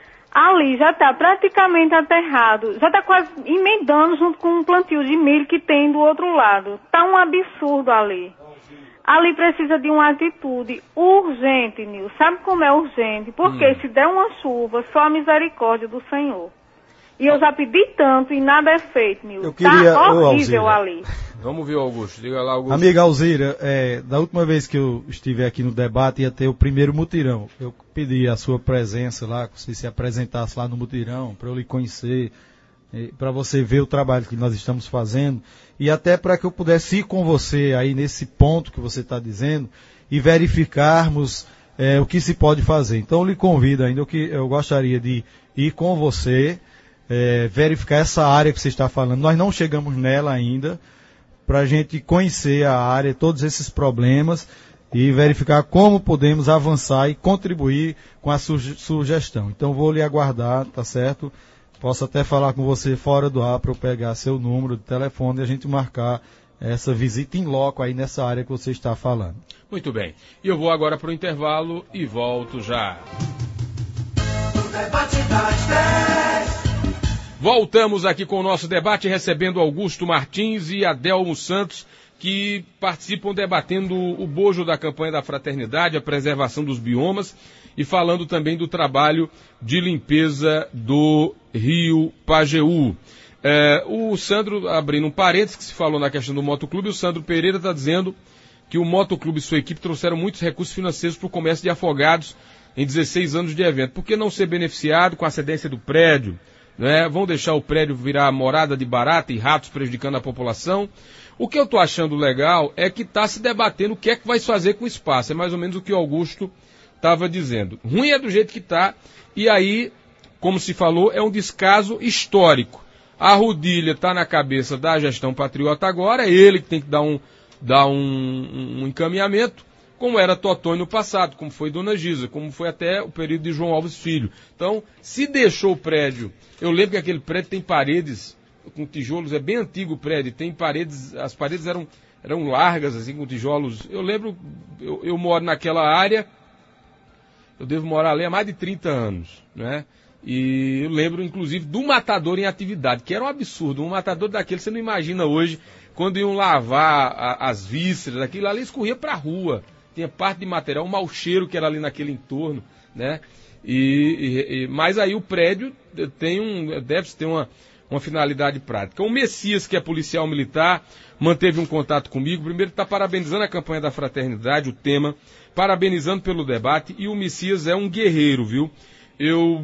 S4: Ali já está praticamente aterrado, já está quase emendando junto com um plantio de milho que tem do outro lado. Está um absurdo ali. Ali precisa de uma atitude urgente, Nil. Sabe como é urgente? Porque hum. se der uma chuva, só a misericórdia do Senhor. E eu já pedi tanto e nada é feito, Nil.
S2: Eu queria...
S4: Tá horrível
S2: Alzira.
S4: ali.
S1: Vamos ver o Augusto. Diga lá, Augusto.
S2: Amiga Alzira, é, da última vez que eu estive aqui no debate, ia ter o primeiro mutirão. Eu pedi a sua presença lá, que você se apresentasse lá no mutirão, para eu lhe conhecer, para você ver o trabalho que nós estamos fazendo, e até para que eu pudesse ir com você aí nesse ponto que você está dizendo, e verificarmos é, o que se pode fazer. Então eu lhe convido ainda, eu, que, eu gostaria de ir com você, é, verificar essa área que você está falando. Nós não chegamos nela ainda, para a gente conhecer a área, todos esses problemas, e verificar como podemos avançar e contribuir com a suge- sugestão. Então vou lhe aguardar, tá certo? Posso até falar com você fora do ar para eu pegar seu número de telefone e a gente marcar essa visita em loco aí nessa área que você está falando.
S1: Muito bem. E eu vou agora para o intervalo e volto já. O debate das dez. Voltamos aqui com o nosso debate, recebendo Augusto Martins e Adelmo Santos, que participam debatendo o bojo da campanha da fraternidade, a preservação dos biomas, e falando também do trabalho de limpeza do Rio Pajeú. É, o Sandro, abrindo um parênteses, que se falou na questão do motoclube, o Sandro Pereira está dizendo que o motoclube e sua equipe trouxeram muitos recursos financeiros para o comércio de afogados em dezesseis anos de evento. Por que não ser beneficiado com a cedência do prédio? né? Vão deixar o prédio virar morada de barata e ratos prejudicando a população. O que eu estou achando legal é que está se debatendo o que é que vai se fazer com o espaço. É mais ou menos o que o Augusto estava dizendo. Ruim é do jeito que está, e aí, como se falou, é um descaso histórico. A rodilha está na cabeça da gestão patriota agora, é ele que tem que dar um, dar um, um encaminhamento, como era Totônio no passado, como foi Dona Gisa, como foi até o período de João Alves Filho. Então, se deixou o prédio, eu lembro que aquele prédio tem paredes com tijolos, é bem antigo o prédio, tem paredes, as paredes eram, eram largas, assim, com tijolos. Eu lembro, eu, eu moro naquela área, eu devo morar ali há mais de trinta anos, né? E eu lembro, inclusive, do matador em atividade, que era um absurdo. Um matador daquele, você não imagina hoje, quando iam lavar a, as vísceras, aquilo ali escorria para a rua. Tinha parte de material, um mau cheiro que era ali naquele entorno, né? E, e, e, mas aí o prédio tem um, deve ter uma, uma finalidade prática. O Messias, que é policial militar, manteve um contato comigo. Primeiro está parabenizando a campanha da fraternidade, o tema, parabenizando pelo debate, e o Messias é um guerreiro, viu? Eu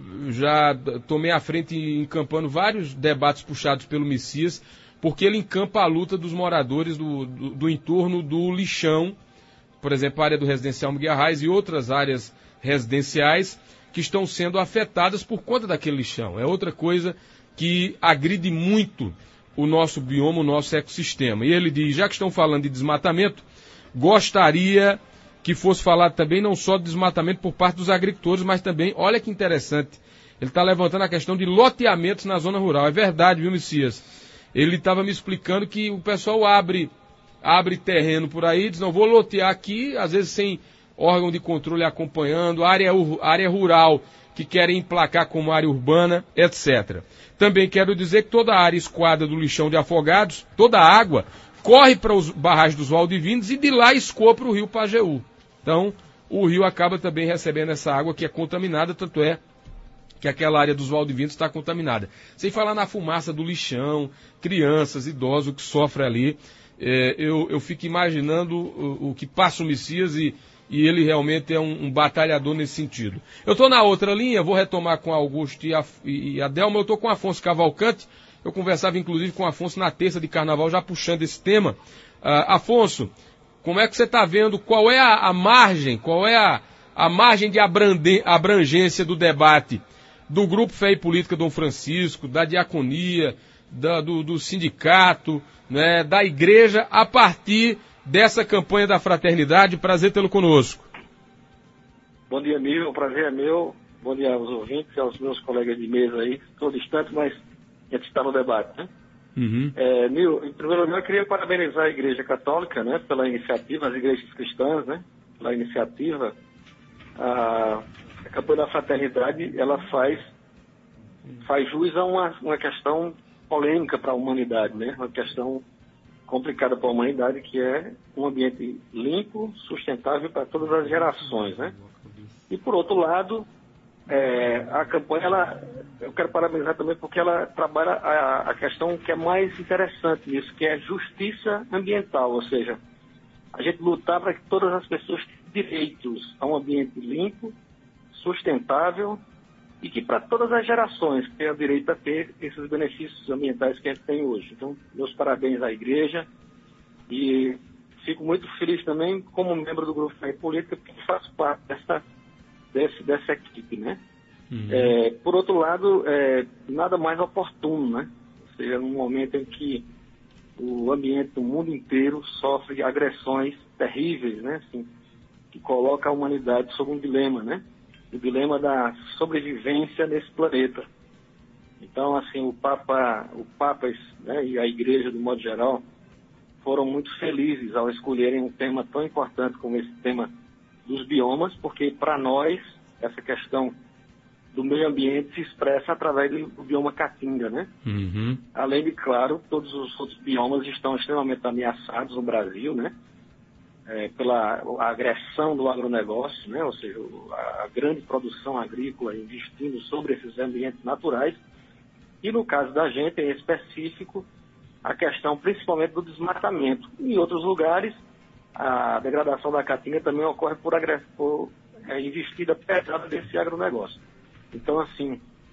S1: já tomei à frente encampando vários debates puxados pelo Messias, porque ele encampa a luta dos moradores do, do, do entorno do lixão, por exemplo, a área do residencial Miguel Arraes e outras áreas residenciais que estão sendo afetadas por conta daquele lixão. É outra coisa que agride muito o nosso bioma, o nosso ecossistema. E ele diz, já que estão falando de desmatamento, gostaria que fosse falado também não só de desmatamento por parte dos agricultores, mas também, olha que interessante, ele está levantando a questão de loteamentos na zona rural. É verdade, viu, Messias? Ele estava me explicando que o pessoal abre, abre terreno por aí, diz, não, vou lotear aqui, às vezes sem órgão de controle acompanhando, área, área rural que querem emplacar como área urbana, etcétera. Também quero dizer que toda a área escoada do lixão de Afogados, toda a água, corre para os barragens dos Valdivinos e de lá escoa para o rio Pajeú. Então, o rio acaba também recebendo essa água que é contaminada, tanto é que aquela área dos Valdivinos está contaminada. Sem falar na fumaça do lixão, crianças, idosos, o que sofre ali. É, eu, eu fico imaginando o, o que passa o Messias e, e ele realmente é um, um batalhador nesse sentido. Eu estou na outra linha, vou retomar com Augusto e a, e a Delma, eu estou com Afonso Cavalcante. Eu conversava inclusive com o Afonso na terça de carnaval, já puxando esse tema. Uh, Afonso, como é que você está vendo, qual é a, a margem, qual é a, a margem de abrande, abrangência do debate do Grupo Fé e Política Dom Francisco, da diaconia, da, do, do sindicato, né, da igreja, a partir dessa campanha da fraternidade? Prazer tê-lo conosco.
S5: Bom dia, Nil, o prazer é meu. Bom dia aos ouvintes e aos meus colegas de mesa aí. Estou distante, mas a gente está no debate, né?
S1: Uhum.
S5: É, Nil, em primeiro lugar, eu queria parabenizar a Igreja Católica, né, pela iniciativa, as igrejas cristãs, né, pela iniciativa. A, a campanha da fraternidade, ela faz, faz jus a uma, uma questão polêmica para a humanidade, né, uma questão complicada para a humanidade, que é um ambiente limpo, sustentável para todas as gerações, né. E, por outro lado, É, a campanha, ela, eu quero parabenizar também porque ela trabalha a, a questão que é mais interessante nisso, que é justiça ambiental, ou seja, a gente lutar para que todas as pessoas tenham direitos a um ambiente limpo, sustentável e que para todas as gerações tenham direito a ter esses benefícios ambientais que a gente tem hoje. Então, meus parabéns à igreja e fico muito feliz também como membro do Grupo Fé e Política, porque faço parte dessa Desse, dessa equipe, né? Uhum. É, por outro lado, é, nada mais oportuno, né? Ou seja, num momento em que o ambiente do mundo inteiro sofre agressões terríveis, né? Assim, que coloca a humanidade sob um dilema, né? O dilema da sobrevivência nesse planeta. Então, assim, o Papa, o Papa, né, e a Igreja, do modo geral, foram muito felizes ao escolherem um tema tão importante como esse tema dos biomas, porque para nós essa questão do meio ambiente se expressa através do bioma Caatinga, né?
S1: Uhum.
S5: Além de, claro, todos os outros biomas estão extremamente ameaçados no Brasil, né? É, pela agressão do agronegócio, né? Ou seja, a grande produção agrícola investindo sobre esses ambientes naturais. E no caso da gente, em específico, a questão principalmente do desmatamento. Em outros lugares, a degradação da Caatinga também ocorre por, por é, investida pesada desse agronegócio. Então, assim,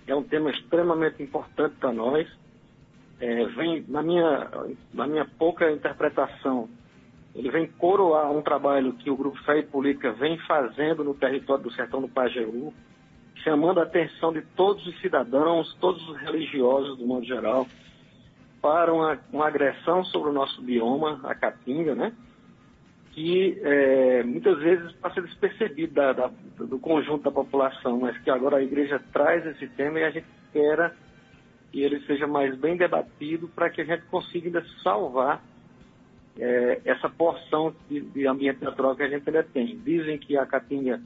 S5: é um tema extremamente importante para nós. É, vem, na minha, na minha pouca interpretação, ele vem coroar um trabalho que o Grupo Fé e Política vem fazendo no território do Sertão do Pajeú, chamando a atenção de todos os cidadãos, todos os religiosos do modo geral, para uma, uma agressão sobre o nosso bioma, a caatinga, né? Que é, muitas vezes passa despercebido da, da, do conjunto da população, mas que agora a igreja traz esse tema e a gente espera que ele seja mais bem debatido para que a gente consiga ainda salvar É, essa porção de, de ambiente natural que a gente ainda tem. Dizem que a Caatinga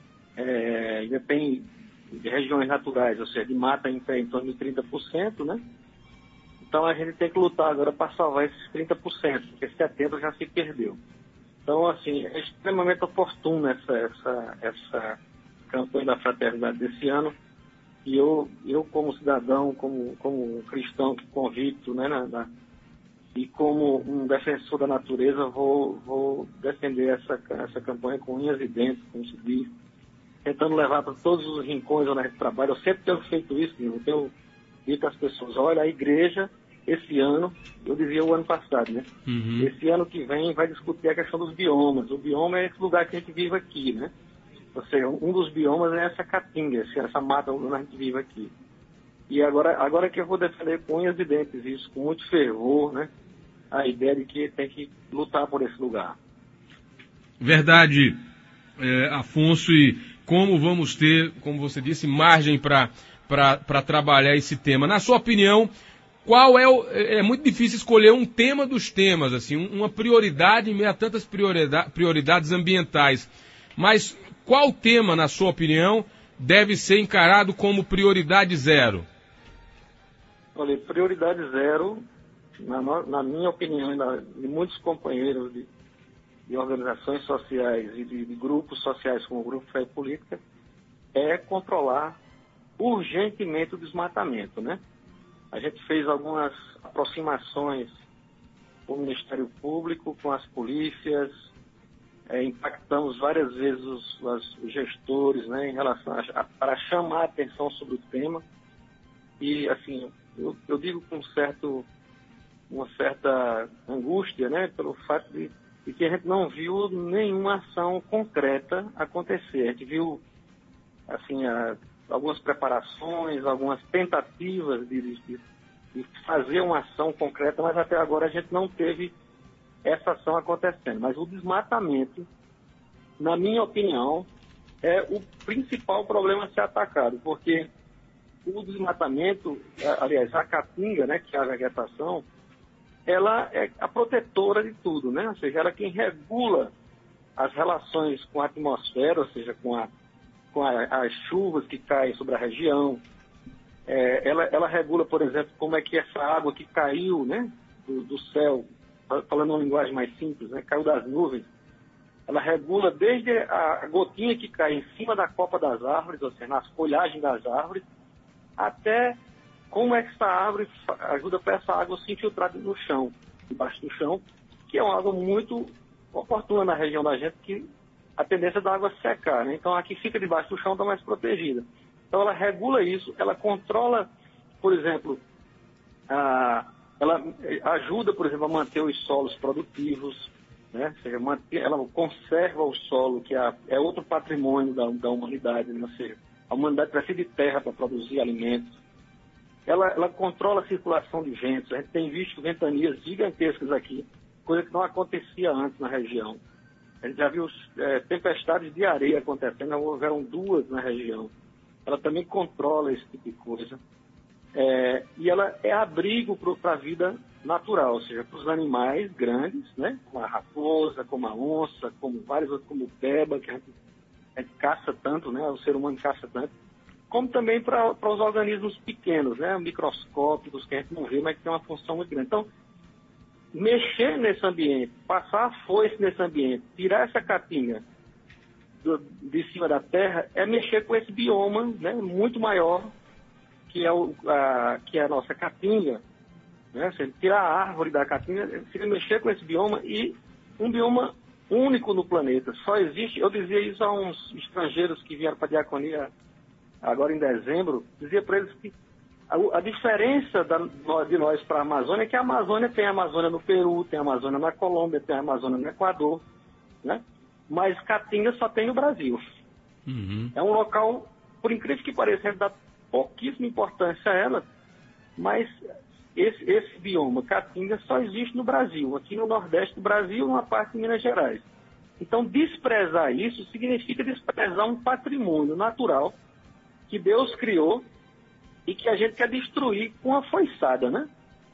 S5: é, ainda tem regiões naturais, ou seja, de mata em pé em torno de trinta por cento, né? Então a gente tem que lutar agora para salvar esses trinta por cento, porque setenta por cento já se perdeu. Então, assim, é extremamente oportuna essa, essa, essa campanha da fraternidade desse ano. E eu, eu como cidadão, como, como cristão que convicto, né, na, na e como um defensor da natureza, vou, vou defender essa, essa campanha com unhas e dentes, como se diz, tentando levar para todos os rincões onde a gente trabalha. Eu sempre tenho feito isso, eu tenho dito às pessoas, olha, a igreja, esse ano, eu dizia o ano passado, né? Uhum. Esse ano que vem vai discutir a questão dos biomas. O bioma é esse lugar que a gente vive aqui, né? Ou seja, um dos biomas é essa caatinga, essa mata onde a gente vive aqui. E agora, agora que eu vou defender com unhas e dentes isso, com muito fervor, né? A ideia de que tem que lutar por esse lugar.
S1: Verdade, é, Afonso, e como vamos ter, como você disse, margem para trabalhar esse tema. Na sua opinião, qual é o... É muito difícil escolher um tema dos temas, assim, uma prioridade em meio a tantas prioridade, prioridades ambientais. Mas qual tema, na sua opinião, deve ser encarado como prioridade zero?
S5: Olha, prioridade zero... Na, na minha opinião, na, de muitos companheiros de, de organizações sociais e de, de grupos sociais como o Grupo Fé e Política, é controlar urgentemente o desmatamento, né? A gente fez algumas aproximações com o Ministério Público, com as polícias, é, impactamos várias vezes os, os, os gestores, né, em relação a, a, para chamar a atenção sobre o tema. E, assim, eu, eu digo com certo... uma certa angústia, né, pelo fato de, de que a gente não viu nenhuma ação concreta acontecer. A gente viu, assim, a, algumas preparações, algumas tentativas de, de, de fazer uma ação concreta, mas até agora a gente não teve essa ação acontecendo. Mas o desmatamento, na minha opinião, é o principal problema a ser atacado, porque o desmatamento, aliás, a caatinga, né, que é a vegetação, ela é a protetora de tudo, né? Ou seja, ela é quem regula as relações com a atmosfera, ou seja, com, a, com a, as chuvas que caem sobre a região. É, ela, ela regula, por exemplo, como é que essa água que caiu, né, do, do céu, falando uma linguagem mais simples, né, caiu das nuvens, ela regula desde a gotinha que cai em cima da copa das árvores, ou seja, nas folhagens das árvores, até como é que essa árvore ajuda para essa água se infiltrar no chão, debaixo do chão, que é uma água muito oportuna na região da gente, que a tendência da água secar, né? Então, aqui fica debaixo do chão, está mais protegida. Então, ela regula isso, ela controla, por exemplo, a, ela ajuda, por exemplo, a manter os solos produtivos, né? Ou seja, manter, ela conserva o solo, que é, é outro patrimônio da, da humanidade, né? Ou seja, a humanidade precisa de terra para produzir alimentos. Ela, ela controla a circulação de ventos. A gente tem visto ventanias gigantescas aqui, coisa que não acontecia antes na região. A gente já viu é, tempestades de areia acontecendo, houveram duas na região. Ela também controla esse tipo de coisa. É, e ela é abrigo para a vida natural, ou seja, para os animais grandes, né, como a raposa, como a onça, como vários outros, como o peba, que a gente, a gente caça tanto, né, o ser humano caça tanto, como também para os organismos pequenos, né, microscópicos, que a gente não vê, mas que tem uma função muito grande. Então, mexer nesse ambiente, passar a foice nesse ambiente, tirar essa caatinga do, de cima da terra, é mexer com esse bioma, né, muito maior, que é, o, a, que é a nossa caatinga, né, se tirar a árvore da caatinga, seria mexer com esse bioma, e um bioma único no planeta. Só existe, eu dizia isso a uns estrangeiros que vieram para a diaconia agora em dezembro, dizia para eles que a, a diferença da, de nós para a Amazônia é que a Amazônia tem a Amazônia no Peru, tem a Amazônia na Colômbia, tem a Amazônia no Equador, né? Mas Caatinga só tem no Brasil.
S1: Uhum.
S5: É um local, por incrível que pareça, dá pouquíssima importância a ela, mas esse, esse bioma, Caatinga, só existe no Brasil, aqui no Nordeste do Brasil, numa parte de Minas Gerais. Então, desprezar isso significa desprezar um patrimônio natural que Deus criou e que a gente quer destruir com a foiçada, né?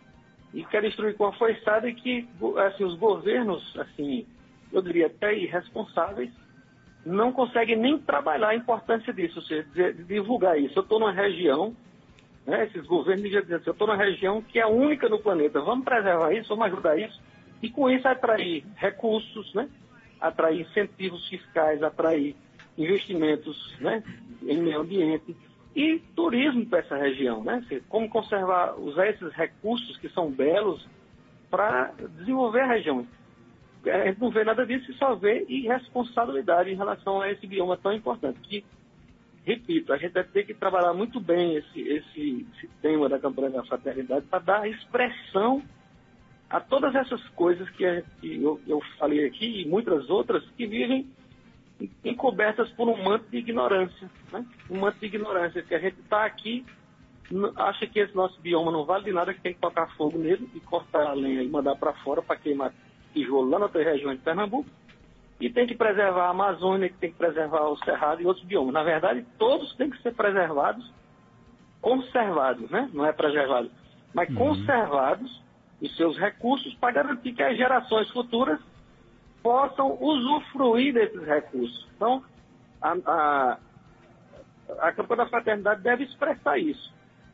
S5: E quer destruir com a foiçada e que assim, os governos, assim, eu diria até irresponsáveis, não conseguem nem trabalhar a importância disso, ou seja, divulgar isso. Eu estou numa região, né, esses governos dizem assim, eu estou numa região que é a única no planeta, vamos preservar isso, vamos ajudar isso, e com isso atrair recursos, né, atrair incentivos fiscais, atrair investimentos, né, em meio ambiente e turismo para essa região, né? Como conservar, usar esses recursos que são belos para desenvolver a região. A gente não vê nada disso e só vê irresponsabilidade em relação a esse bioma tão importante. Que, repito, a gente vai ter que trabalhar muito bem esse, esse, esse tema da campanha da fraternidade para dar expressão a todas essas coisas que, a, que eu, eu falei aqui e muitas outras que vivem encobertas por um manto de ignorância, né? Um manto de ignorância, que a gente está aqui, acha que esse nosso bioma não vale de nada, que tem que tocar fogo nele e cortar a lenha e mandar para fora para queimar tijolo lá na outra região de Pernambuco, e tem que preservar a Amazônia, que tem que preservar o Cerrado e outros biomas. Na verdade, todos têm que ser preservados, conservados, né? Não é preservados, mas uhum. conservados os seus recursos para garantir que as gerações futuras possam usufruir desses recursos. Então, a, a, a campanha da fraternidade deve expressar isso.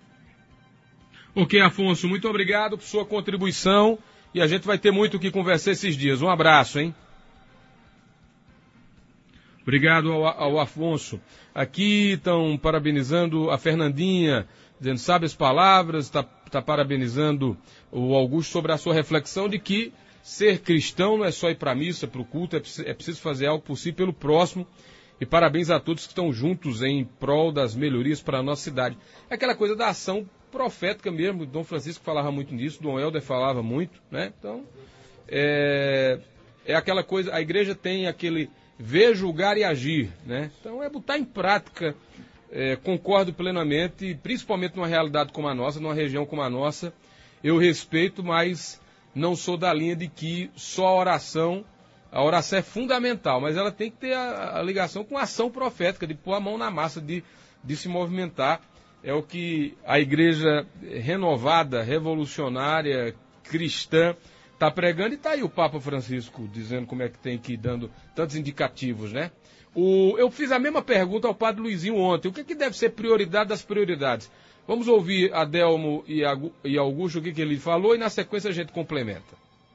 S1: Ok, Afonso, muito obrigado por sua contribuição e a gente vai ter muito o que conversar esses dias. Um abraço, hein? Obrigado ao, ao Afonso. Aqui estão parabenizando a Fernandinha, dizendo sabe as palavras, está tá parabenizando o Augusto sobre a sua reflexão de que ser cristão não é só ir para a missa, para o culto, é preciso, é preciso fazer algo possível pelo próximo. E parabéns a todos que estão juntos em prol das melhorias para a nossa cidade. É aquela coisa da ação profética mesmo, Dom Francisco falava muito nisso, Dom Helder falava muito, né? Então, é, é aquela coisa, a igreja tem aquele ver, julgar e agir, né? Então é botar em prática, é, concordo plenamente, principalmente numa realidade como a nossa, numa região como a nossa, eu respeito, mas não sou da linha de que só a oração, a oração é fundamental, mas ela tem que ter a, a ligação com a ação profética, de pôr a mão na massa, de, de se movimentar. É o que a igreja renovada, revolucionária, cristã, está pregando, e está aí o Papa Francisco dizendo como é que tem que ir dando tantos indicativos, né? O, eu fiz a mesma pergunta ao padre Luizinho ontem, o que, que deve ser prioridade das prioridades? Vamos ouvir Adelmo e Augusto o que, que ele falou e na sequência a gente complementa.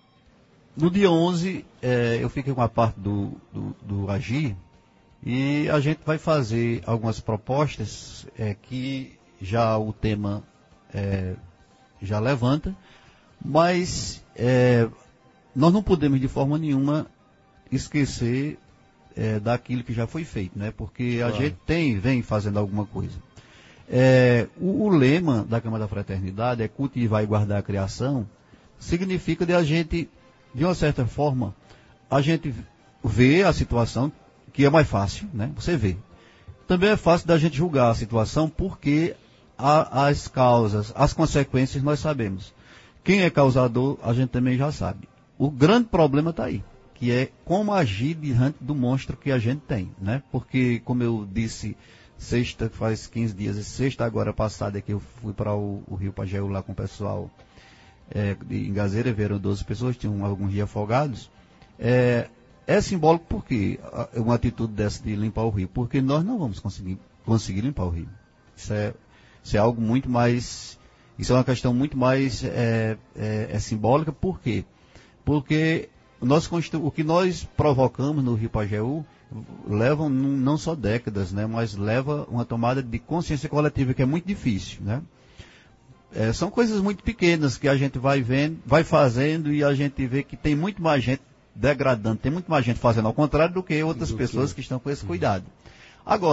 S6: No dia onze, é, eu fiquei com a parte do, do, do Agir e a gente vai fazer algumas propostas é, que já o tema é, já levanta, mas é, nós não podemos de forma nenhuma esquecer é, daquilo que já foi feito, né? Porque a claro. gente tem, vem fazendo alguma coisa. É, o, o lema da Câmara da Fraternidade é cultivar e guardar a criação, significa de a gente, de uma certa forma, a gente vê a situação, que é mais fácil, né? Você vê. Também é fácil da gente julgar a situação, porque a, as causas, as consequências nós sabemos. Quem é causador, a gente também já sabe. O grande problema está aí, que é como agir diante do monstro que a gente tem, né? Porque, como eu disse, sexta, faz quinze dias, e sexta agora passada que eu fui para o, o Rio Pajeú lá com o pessoal é, de, em Gazeira, vieram doze pessoas, tinham alguns dias afogados. É, é simbólico porque uma atitude dessa de limpar o rio, porque nós não vamos conseguir, conseguir limpar o rio. Isso é, isso é algo muito mais, isso é uma questão muito mais é, é, é simbólica, por quê? Porque nós, o que nós provocamos no Rio Pajeú levam não só décadas, né, mas leva uma tomada de consciência coletiva que é muito difícil, né? É, são coisas muito pequenas que a gente vai vendo, vai fazendo e a gente vê que tem muito mais gente degradando, tem muito mais gente fazendo ao contrário do que outras do pessoas que... que estão com esse cuidado. Agora,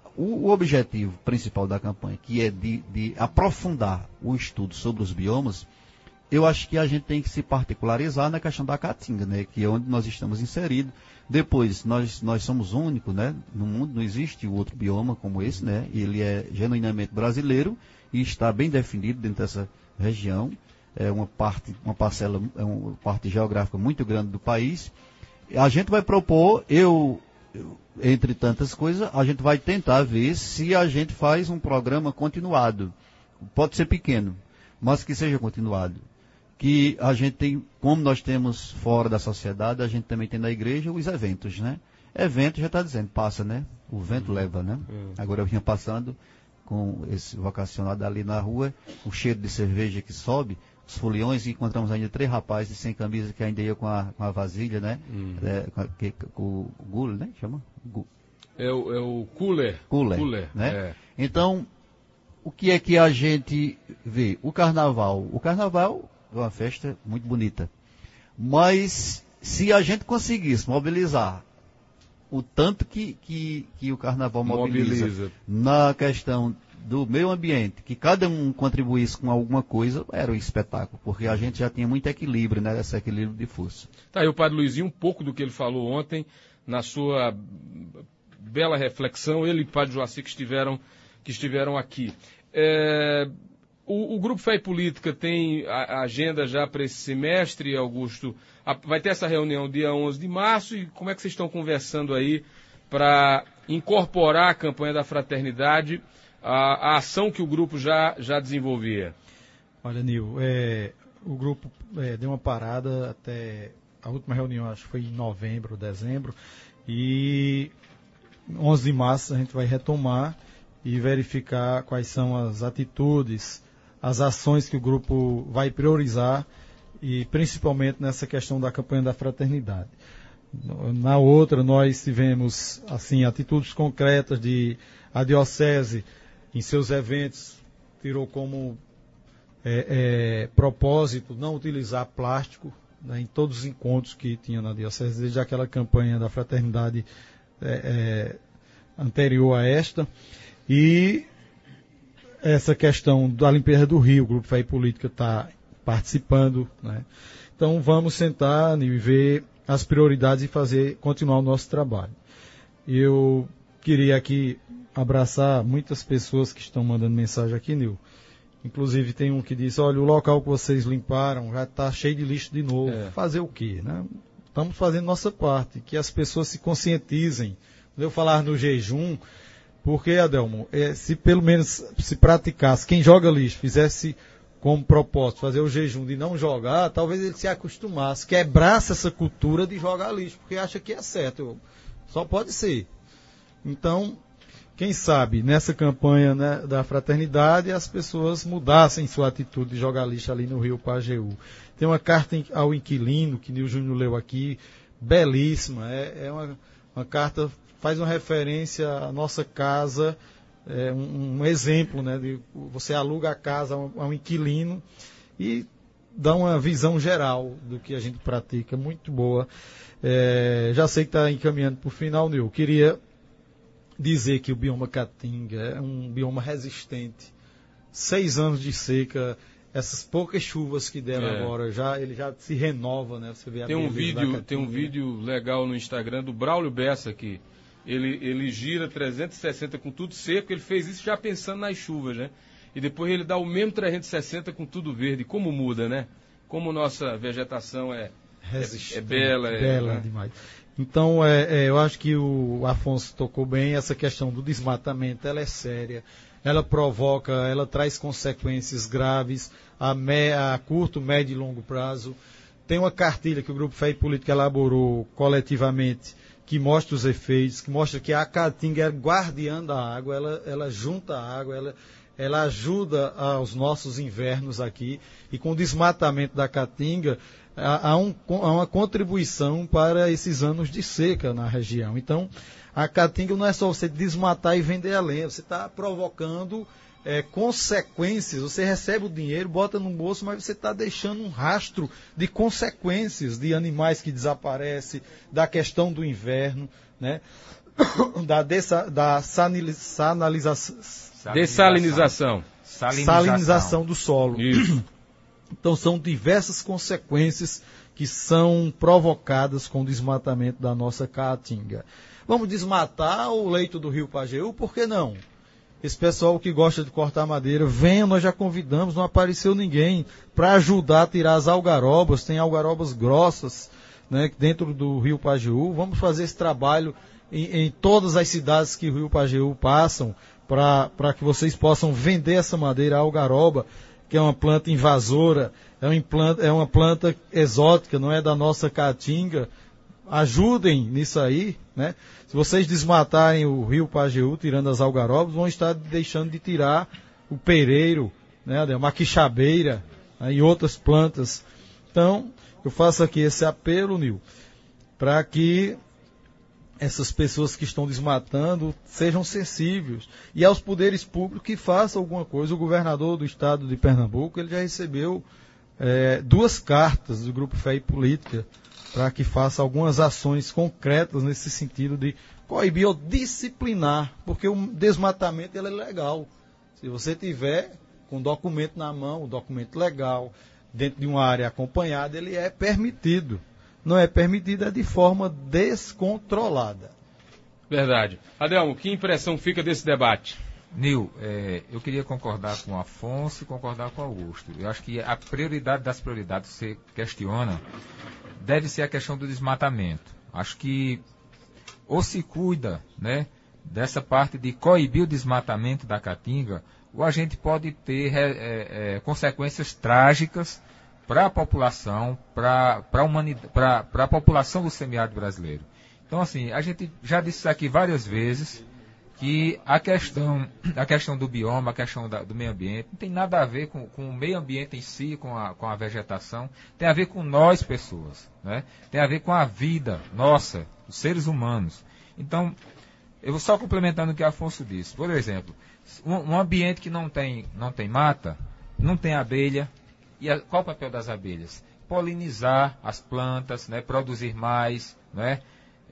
S6: o, o objetivo principal da campanha, que é de, de aprofundar o estudo sobre os biomas, eu acho que a gente tem que se particularizar na questão da Caatinga, né, que é onde nós estamos inseridos. Depois, nós, nós somos únicos, né, no mundo não existe outro bioma como esse, né, ele é genuinamente brasileiro e está bem definido dentro dessa região. É uma parte, uma parcela, é uma parte geográfica muito grande do país. A gente vai propor, eu, eu, entre tantas coisas, a gente vai tentar ver se a gente faz um programa continuado. Pode ser pequeno, mas que seja continuado. Que a gente tem, como nós temos fora da sociedade, a gente também tem na igreja os eventos, né? Evento já está dizendo, passa, né? O vento uhum. leva, né? Uhum. Agora eu vinha passando com esse vocacionado ali na rua, o cheiro de cerveja que sobe, os foliões, e encontramos ainda três rapazes sem camisa que ainda iam com a, com a vasilha, né? Uhum. É, com, a, que, com o gulo, né? Chama? Gu.
S1: É, o, é o cooler.
S6: Cooler,
S1: cooler
S6: né?
S1: É.
S6: Então, o que é que a gente vê? O carnaval. O carnaval é uma festa muito bonita. Mas, se a gente conseguisse mobilizar o tanto que, que, que o carnaval mobiliza, mobiliza na questão do meio ambiente, que cada um contribuísse com alguma coisa, era um espetáculo, porque a gente já tinha muito equilíbrio, né, esse equilíbrio de força.
S1: Tá aí o padre Luizinho, um pouco do que ele falou ontem, na sua bela reflexão, ele e o padre Joaci que estiveram, que estiveram aqui. É, o, o Grupo Fé e Política tem a, a agenda já para esse semestre, Augusto. A, vai ter essa reunião dia onze de março, e como é que vocês estão conversando aí para incorporar a campanha da fraternidade, a, a ação que o grupo já, já desenvolvia?
S2: Olha, Nil, é, o grupo é, deu uma parada até a última reunião, acho que foi em novembro, dezembro, e onze de março a gente vai retomar e verificar quais são as atitudes, as ações que o grupo vai priorizar, e principalmente nessa questão da campanha da fraternidade. Na outra, nós tivemos assim, atitudes concretas de a diocese, em seus eventos, tirou como é, é, propósito não utilizar plástico, né, em todos os encontros que tinha na diocese, desde aquela campanha da fraternidade é, é, anterior a esta. E essa questão da limpeza do rio, o Grupo Fé e Política está participando, né? Então vamos sentar e ver as prioridades e fazer, continuar o nosso trabalho. Eu queria aqui abraçar muitas pessoas que estão mandando mensagem aqui, Nil. Inclusive tem um que disse, olha, o local que vocês limparam já está cheio de lixo de novo. É. Fazer o quê, né? Estamos fazendo nossa parte, que as pessoas se conscientizem. Quando eu falar no jejum, porque, Adelmo, é, se pelo menos se praticasse, quem joga lixo fizesse como propósito fazer o jejum de não jogar, talvez ele se acostumasse, quebrasse essa cultura de jogar lixo, porque acha que é certo. Só pode ser. Então, quem sabe, nessa campanha, né, da fraternidade, as pessoas mudassem sua atitude de jogar lixo ali no Rio Pajeú. Tem uma carta ao inquilino, que Nil Júnior leu aqui, belíssima. É, é uma, uma carta, faz uma referência à nossa casa, é um, um exemplo, né, de você aluga a casa a um, a um inquilino e dá uma visão geral do que a gente pratica, muito boa. É, já sei que está encaminhando para o final, Nil. Queria dizer que o bioma Caatinga é um bioma resistente. Seis anos de seca, essas poucas chuvas que deram é. agora, já, ele já se renova, né? Você vê a
S1: tem um vídeo, tem um vídeo legal no Instagram do Braulio Bessa, que ele, ele gira trezentos e sessenta com tudo seco, ele fez isso já pensando nas chuvas, né? E depois ele dá o mesmo trezentos e sessenta com tudo verde. Como muda, né? Como nossa vegetação é, é, é bela. É,
S2: bela né? demais. Então, é, é, eu acho que o Afonso tocou bem, essa questão do desmatamento, ela é séria, ela provoca, ela traz consequências graves a, me, a curto, médio e longo prazo. Tem uma cartilha que o Grupo Fé e Política elaborou coletivamente, que mostra os efeitos, que mostra que a Caatinga é guardiã da água, ela, ela junta a água, ela, ela ajuda aos nossos invernos aqui, e com o desmatamento da Caatinga, há, um, há uma contribuição para esses anos de seca na região. Então, a Caatinga não é só você desmatar e vender a lenha, você está provocando é, consequências, você recebe o dinheiro, bota no bolso, mas você está deixando um rastro de consequências de animais que desaparecem, da questão do inverno, né? da, dessa, da sanalização,
S1: dessalinização.
S2: Salinização. Salinização do solo.
S1: Isso.
S2: Então são diversas consequências que são provocadas com o desmatamento da nossa caatinga. Vamos desmatar o leito do rio Pajeú? Por que não? Esse pessoal que gosta de cortar madeira, venha, nós já convidamos, não apareceu ninguém para ajudar a tirar as algarobas, tem algarobas grossas, né, dentro do rio Pajeú. Vamos fazer esse trabalho em, em todas as cidades que o rio Pajeú passam, para que vocês possam vender essa madeira algaroba, que é uma planta invasora, é uma planta, é uma planta exótica, não é da nossa caatinga. Ajudem nisso aí, né? Se vocês desmatarem o rio Pajeú, tirando as algarobas, vão estar deixando de tirar o pereiro, né, a maquixabeira, né, e outras plantas. Então, eu faço aqui esse apelo, Nil, para que essas pessoas que estão desmatando sejam sensíveis. E aos poderes públicos que façam alguma coisa. O governador do estado de Pernambuco, ele já recebeu é, duas cartas do Grupo Fé e Política para que faça algumas ações concretas nesse sentido de coibir ou disciplinar, porque o desmatamento ele é legal. Se você tiver com documento na mão, um documento legal, dentro de uma área acompanhada, ele é permitido. Não é permitido, é de forma descontrolada.
S1: Verdade. Adelmo, que impressão fica desse debate?
S3: Nil, é, eu queria concordar com o Afonso e concordar com o Augusto. Eu acho que a prioridade das prioridades que você questiona deve ser a questão do desmatamento. Acho que ou se cuida, né, dessa parte de coibir o desmatamento da caatinga, ou a gente pode ter é, é, consequências trágicas para a população, para a população do semiárido brasileiro. Então, assim, a gente já disse isso aqui várias vezes, que a questão, a questão do bioma, a questão da, do meio ambiente, não tem nada a ver com, com o meio ambiente em si, com a, com a vegetação, tem a ver com nós, pessoas, né? Tem a ver com a vida nossa, os seres humanos. Então, eu vou só complementando o que Afonso disse. Por exemplo, um, um ambiente que não tem, não tem mata, não tem abelha. E a, qual o papel das abelhas? Polinizar as plantas, né, produzir mais, né?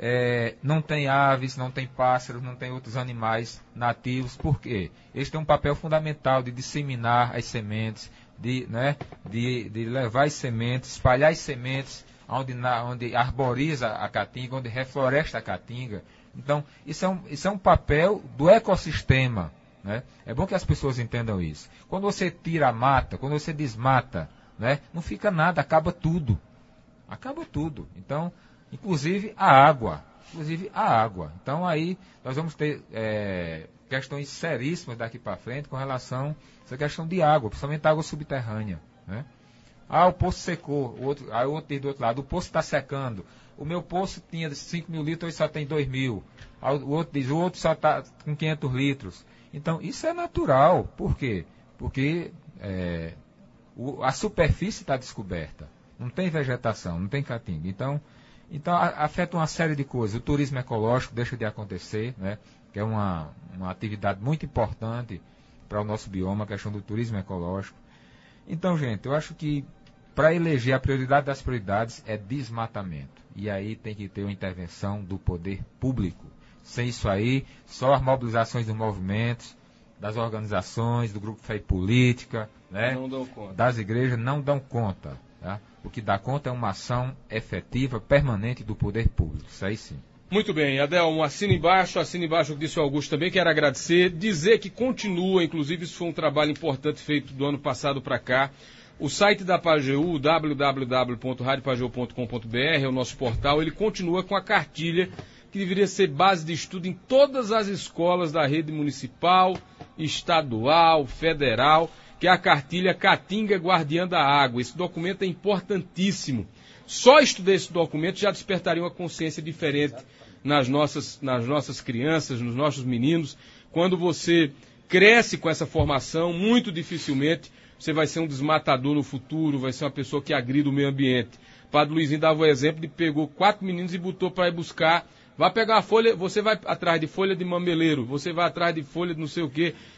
S3: É, não tem aves, não tem pássaros, não tem outros animais nativos. Por quê? Eles têm um papel fundamental de disseminar as sementes, de, né, de, de levar as sementes, espalhar as sementes onde, na, onde arboriza a caatinga, onde refloresta a caatinga. Então, isso é um, isso é um papel do ecossistema. Né? É bom que as pessoas entendam isso. Quando você tira a mata, quando você desmata, né, não fica nada, acaba tudo. Acaba tudo. Então, inclusive a água. Inclusive a água. Então aí nós vamos ter é, questões seríssimas daqui para frente com relação a essa questão de água, principalmente água subterrânea. Né? Ah, o poço secou. O outro, aí o outro diz do outro lado, o poço está secando. O meu poço tinha cinco mil litros, hoje só tem dois mil. O outro diz, o outro só está com quinhentos litros. Então, isso é natural. Por quê? Porque é, o, a superfície está descoberta. Não tem vegetação, não tem caatinga. Então, então a, afeta uma série de coisas. O turismo ecológico deixa de acontecer, né? Que é uma, uma atividade muito importante para o nosso bioma, a questão do turismo ecológico. Então, gente, eu acho que para eleger a prioridade das prioridades é desmatamento. E aí tem que ter uma intervenção do poder público. Sem isso aí, só as mobilizações dos movimentos, das organizações, do Grupo Fé e Política, né,
S1: não dão conta.
S3: Das igrejas, não dão conta. Tá? O que dá conta é uma ação efetiva, permanente do poder público. Isso aí sim.
S1: Muito bem, Adelmo, assina embaixo, assina embaixo o que disse o Augusto também, quero agradecer, dizer que continua, inclusive isso foi um trabalho importante feito do ano passado para cá. O site da Pajeú, w w w ponto rádio pajeú ponto com ponto b r, é o nosso portal, ele continua com a cartilha que deveria ser base de estudo em todas as escolas da rede municipal, estadual, federal, que é a cartilha Caatinga Guardiã da Água. Esse documento é importantíssimo. Só estudar esse documento já despertaria uma consciência diferente nas nossas, nas nossas crianças, nos nossos meninos. Quando você cresce com essa formação, muito dificilmente você vai ser um desmatador no futuro, vai ser uma pessoa que agride o meio ambiente. O Padre Luizinho dava o exemplo de pegou quatro meninos e botou para ir buscar. Vai pegar a folha, você vai atrás de folha de mameleiro, você vai atrás de folha de não sei o quê.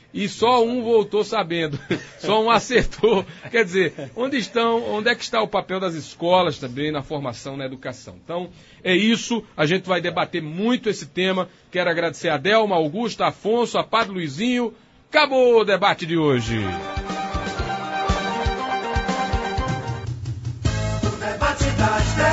S1: e só um voltou sabendo, só um acertou. Quer dizer, onde estão, onde é que está o papel das escolas também na formação, na educação? Então, é isso, a gente vai debater muito esse tema. Quero agradecer a Delma, Augusto, Afonso, a Padre Luizinho. Acabou o debate de hoje.
S7: O debate das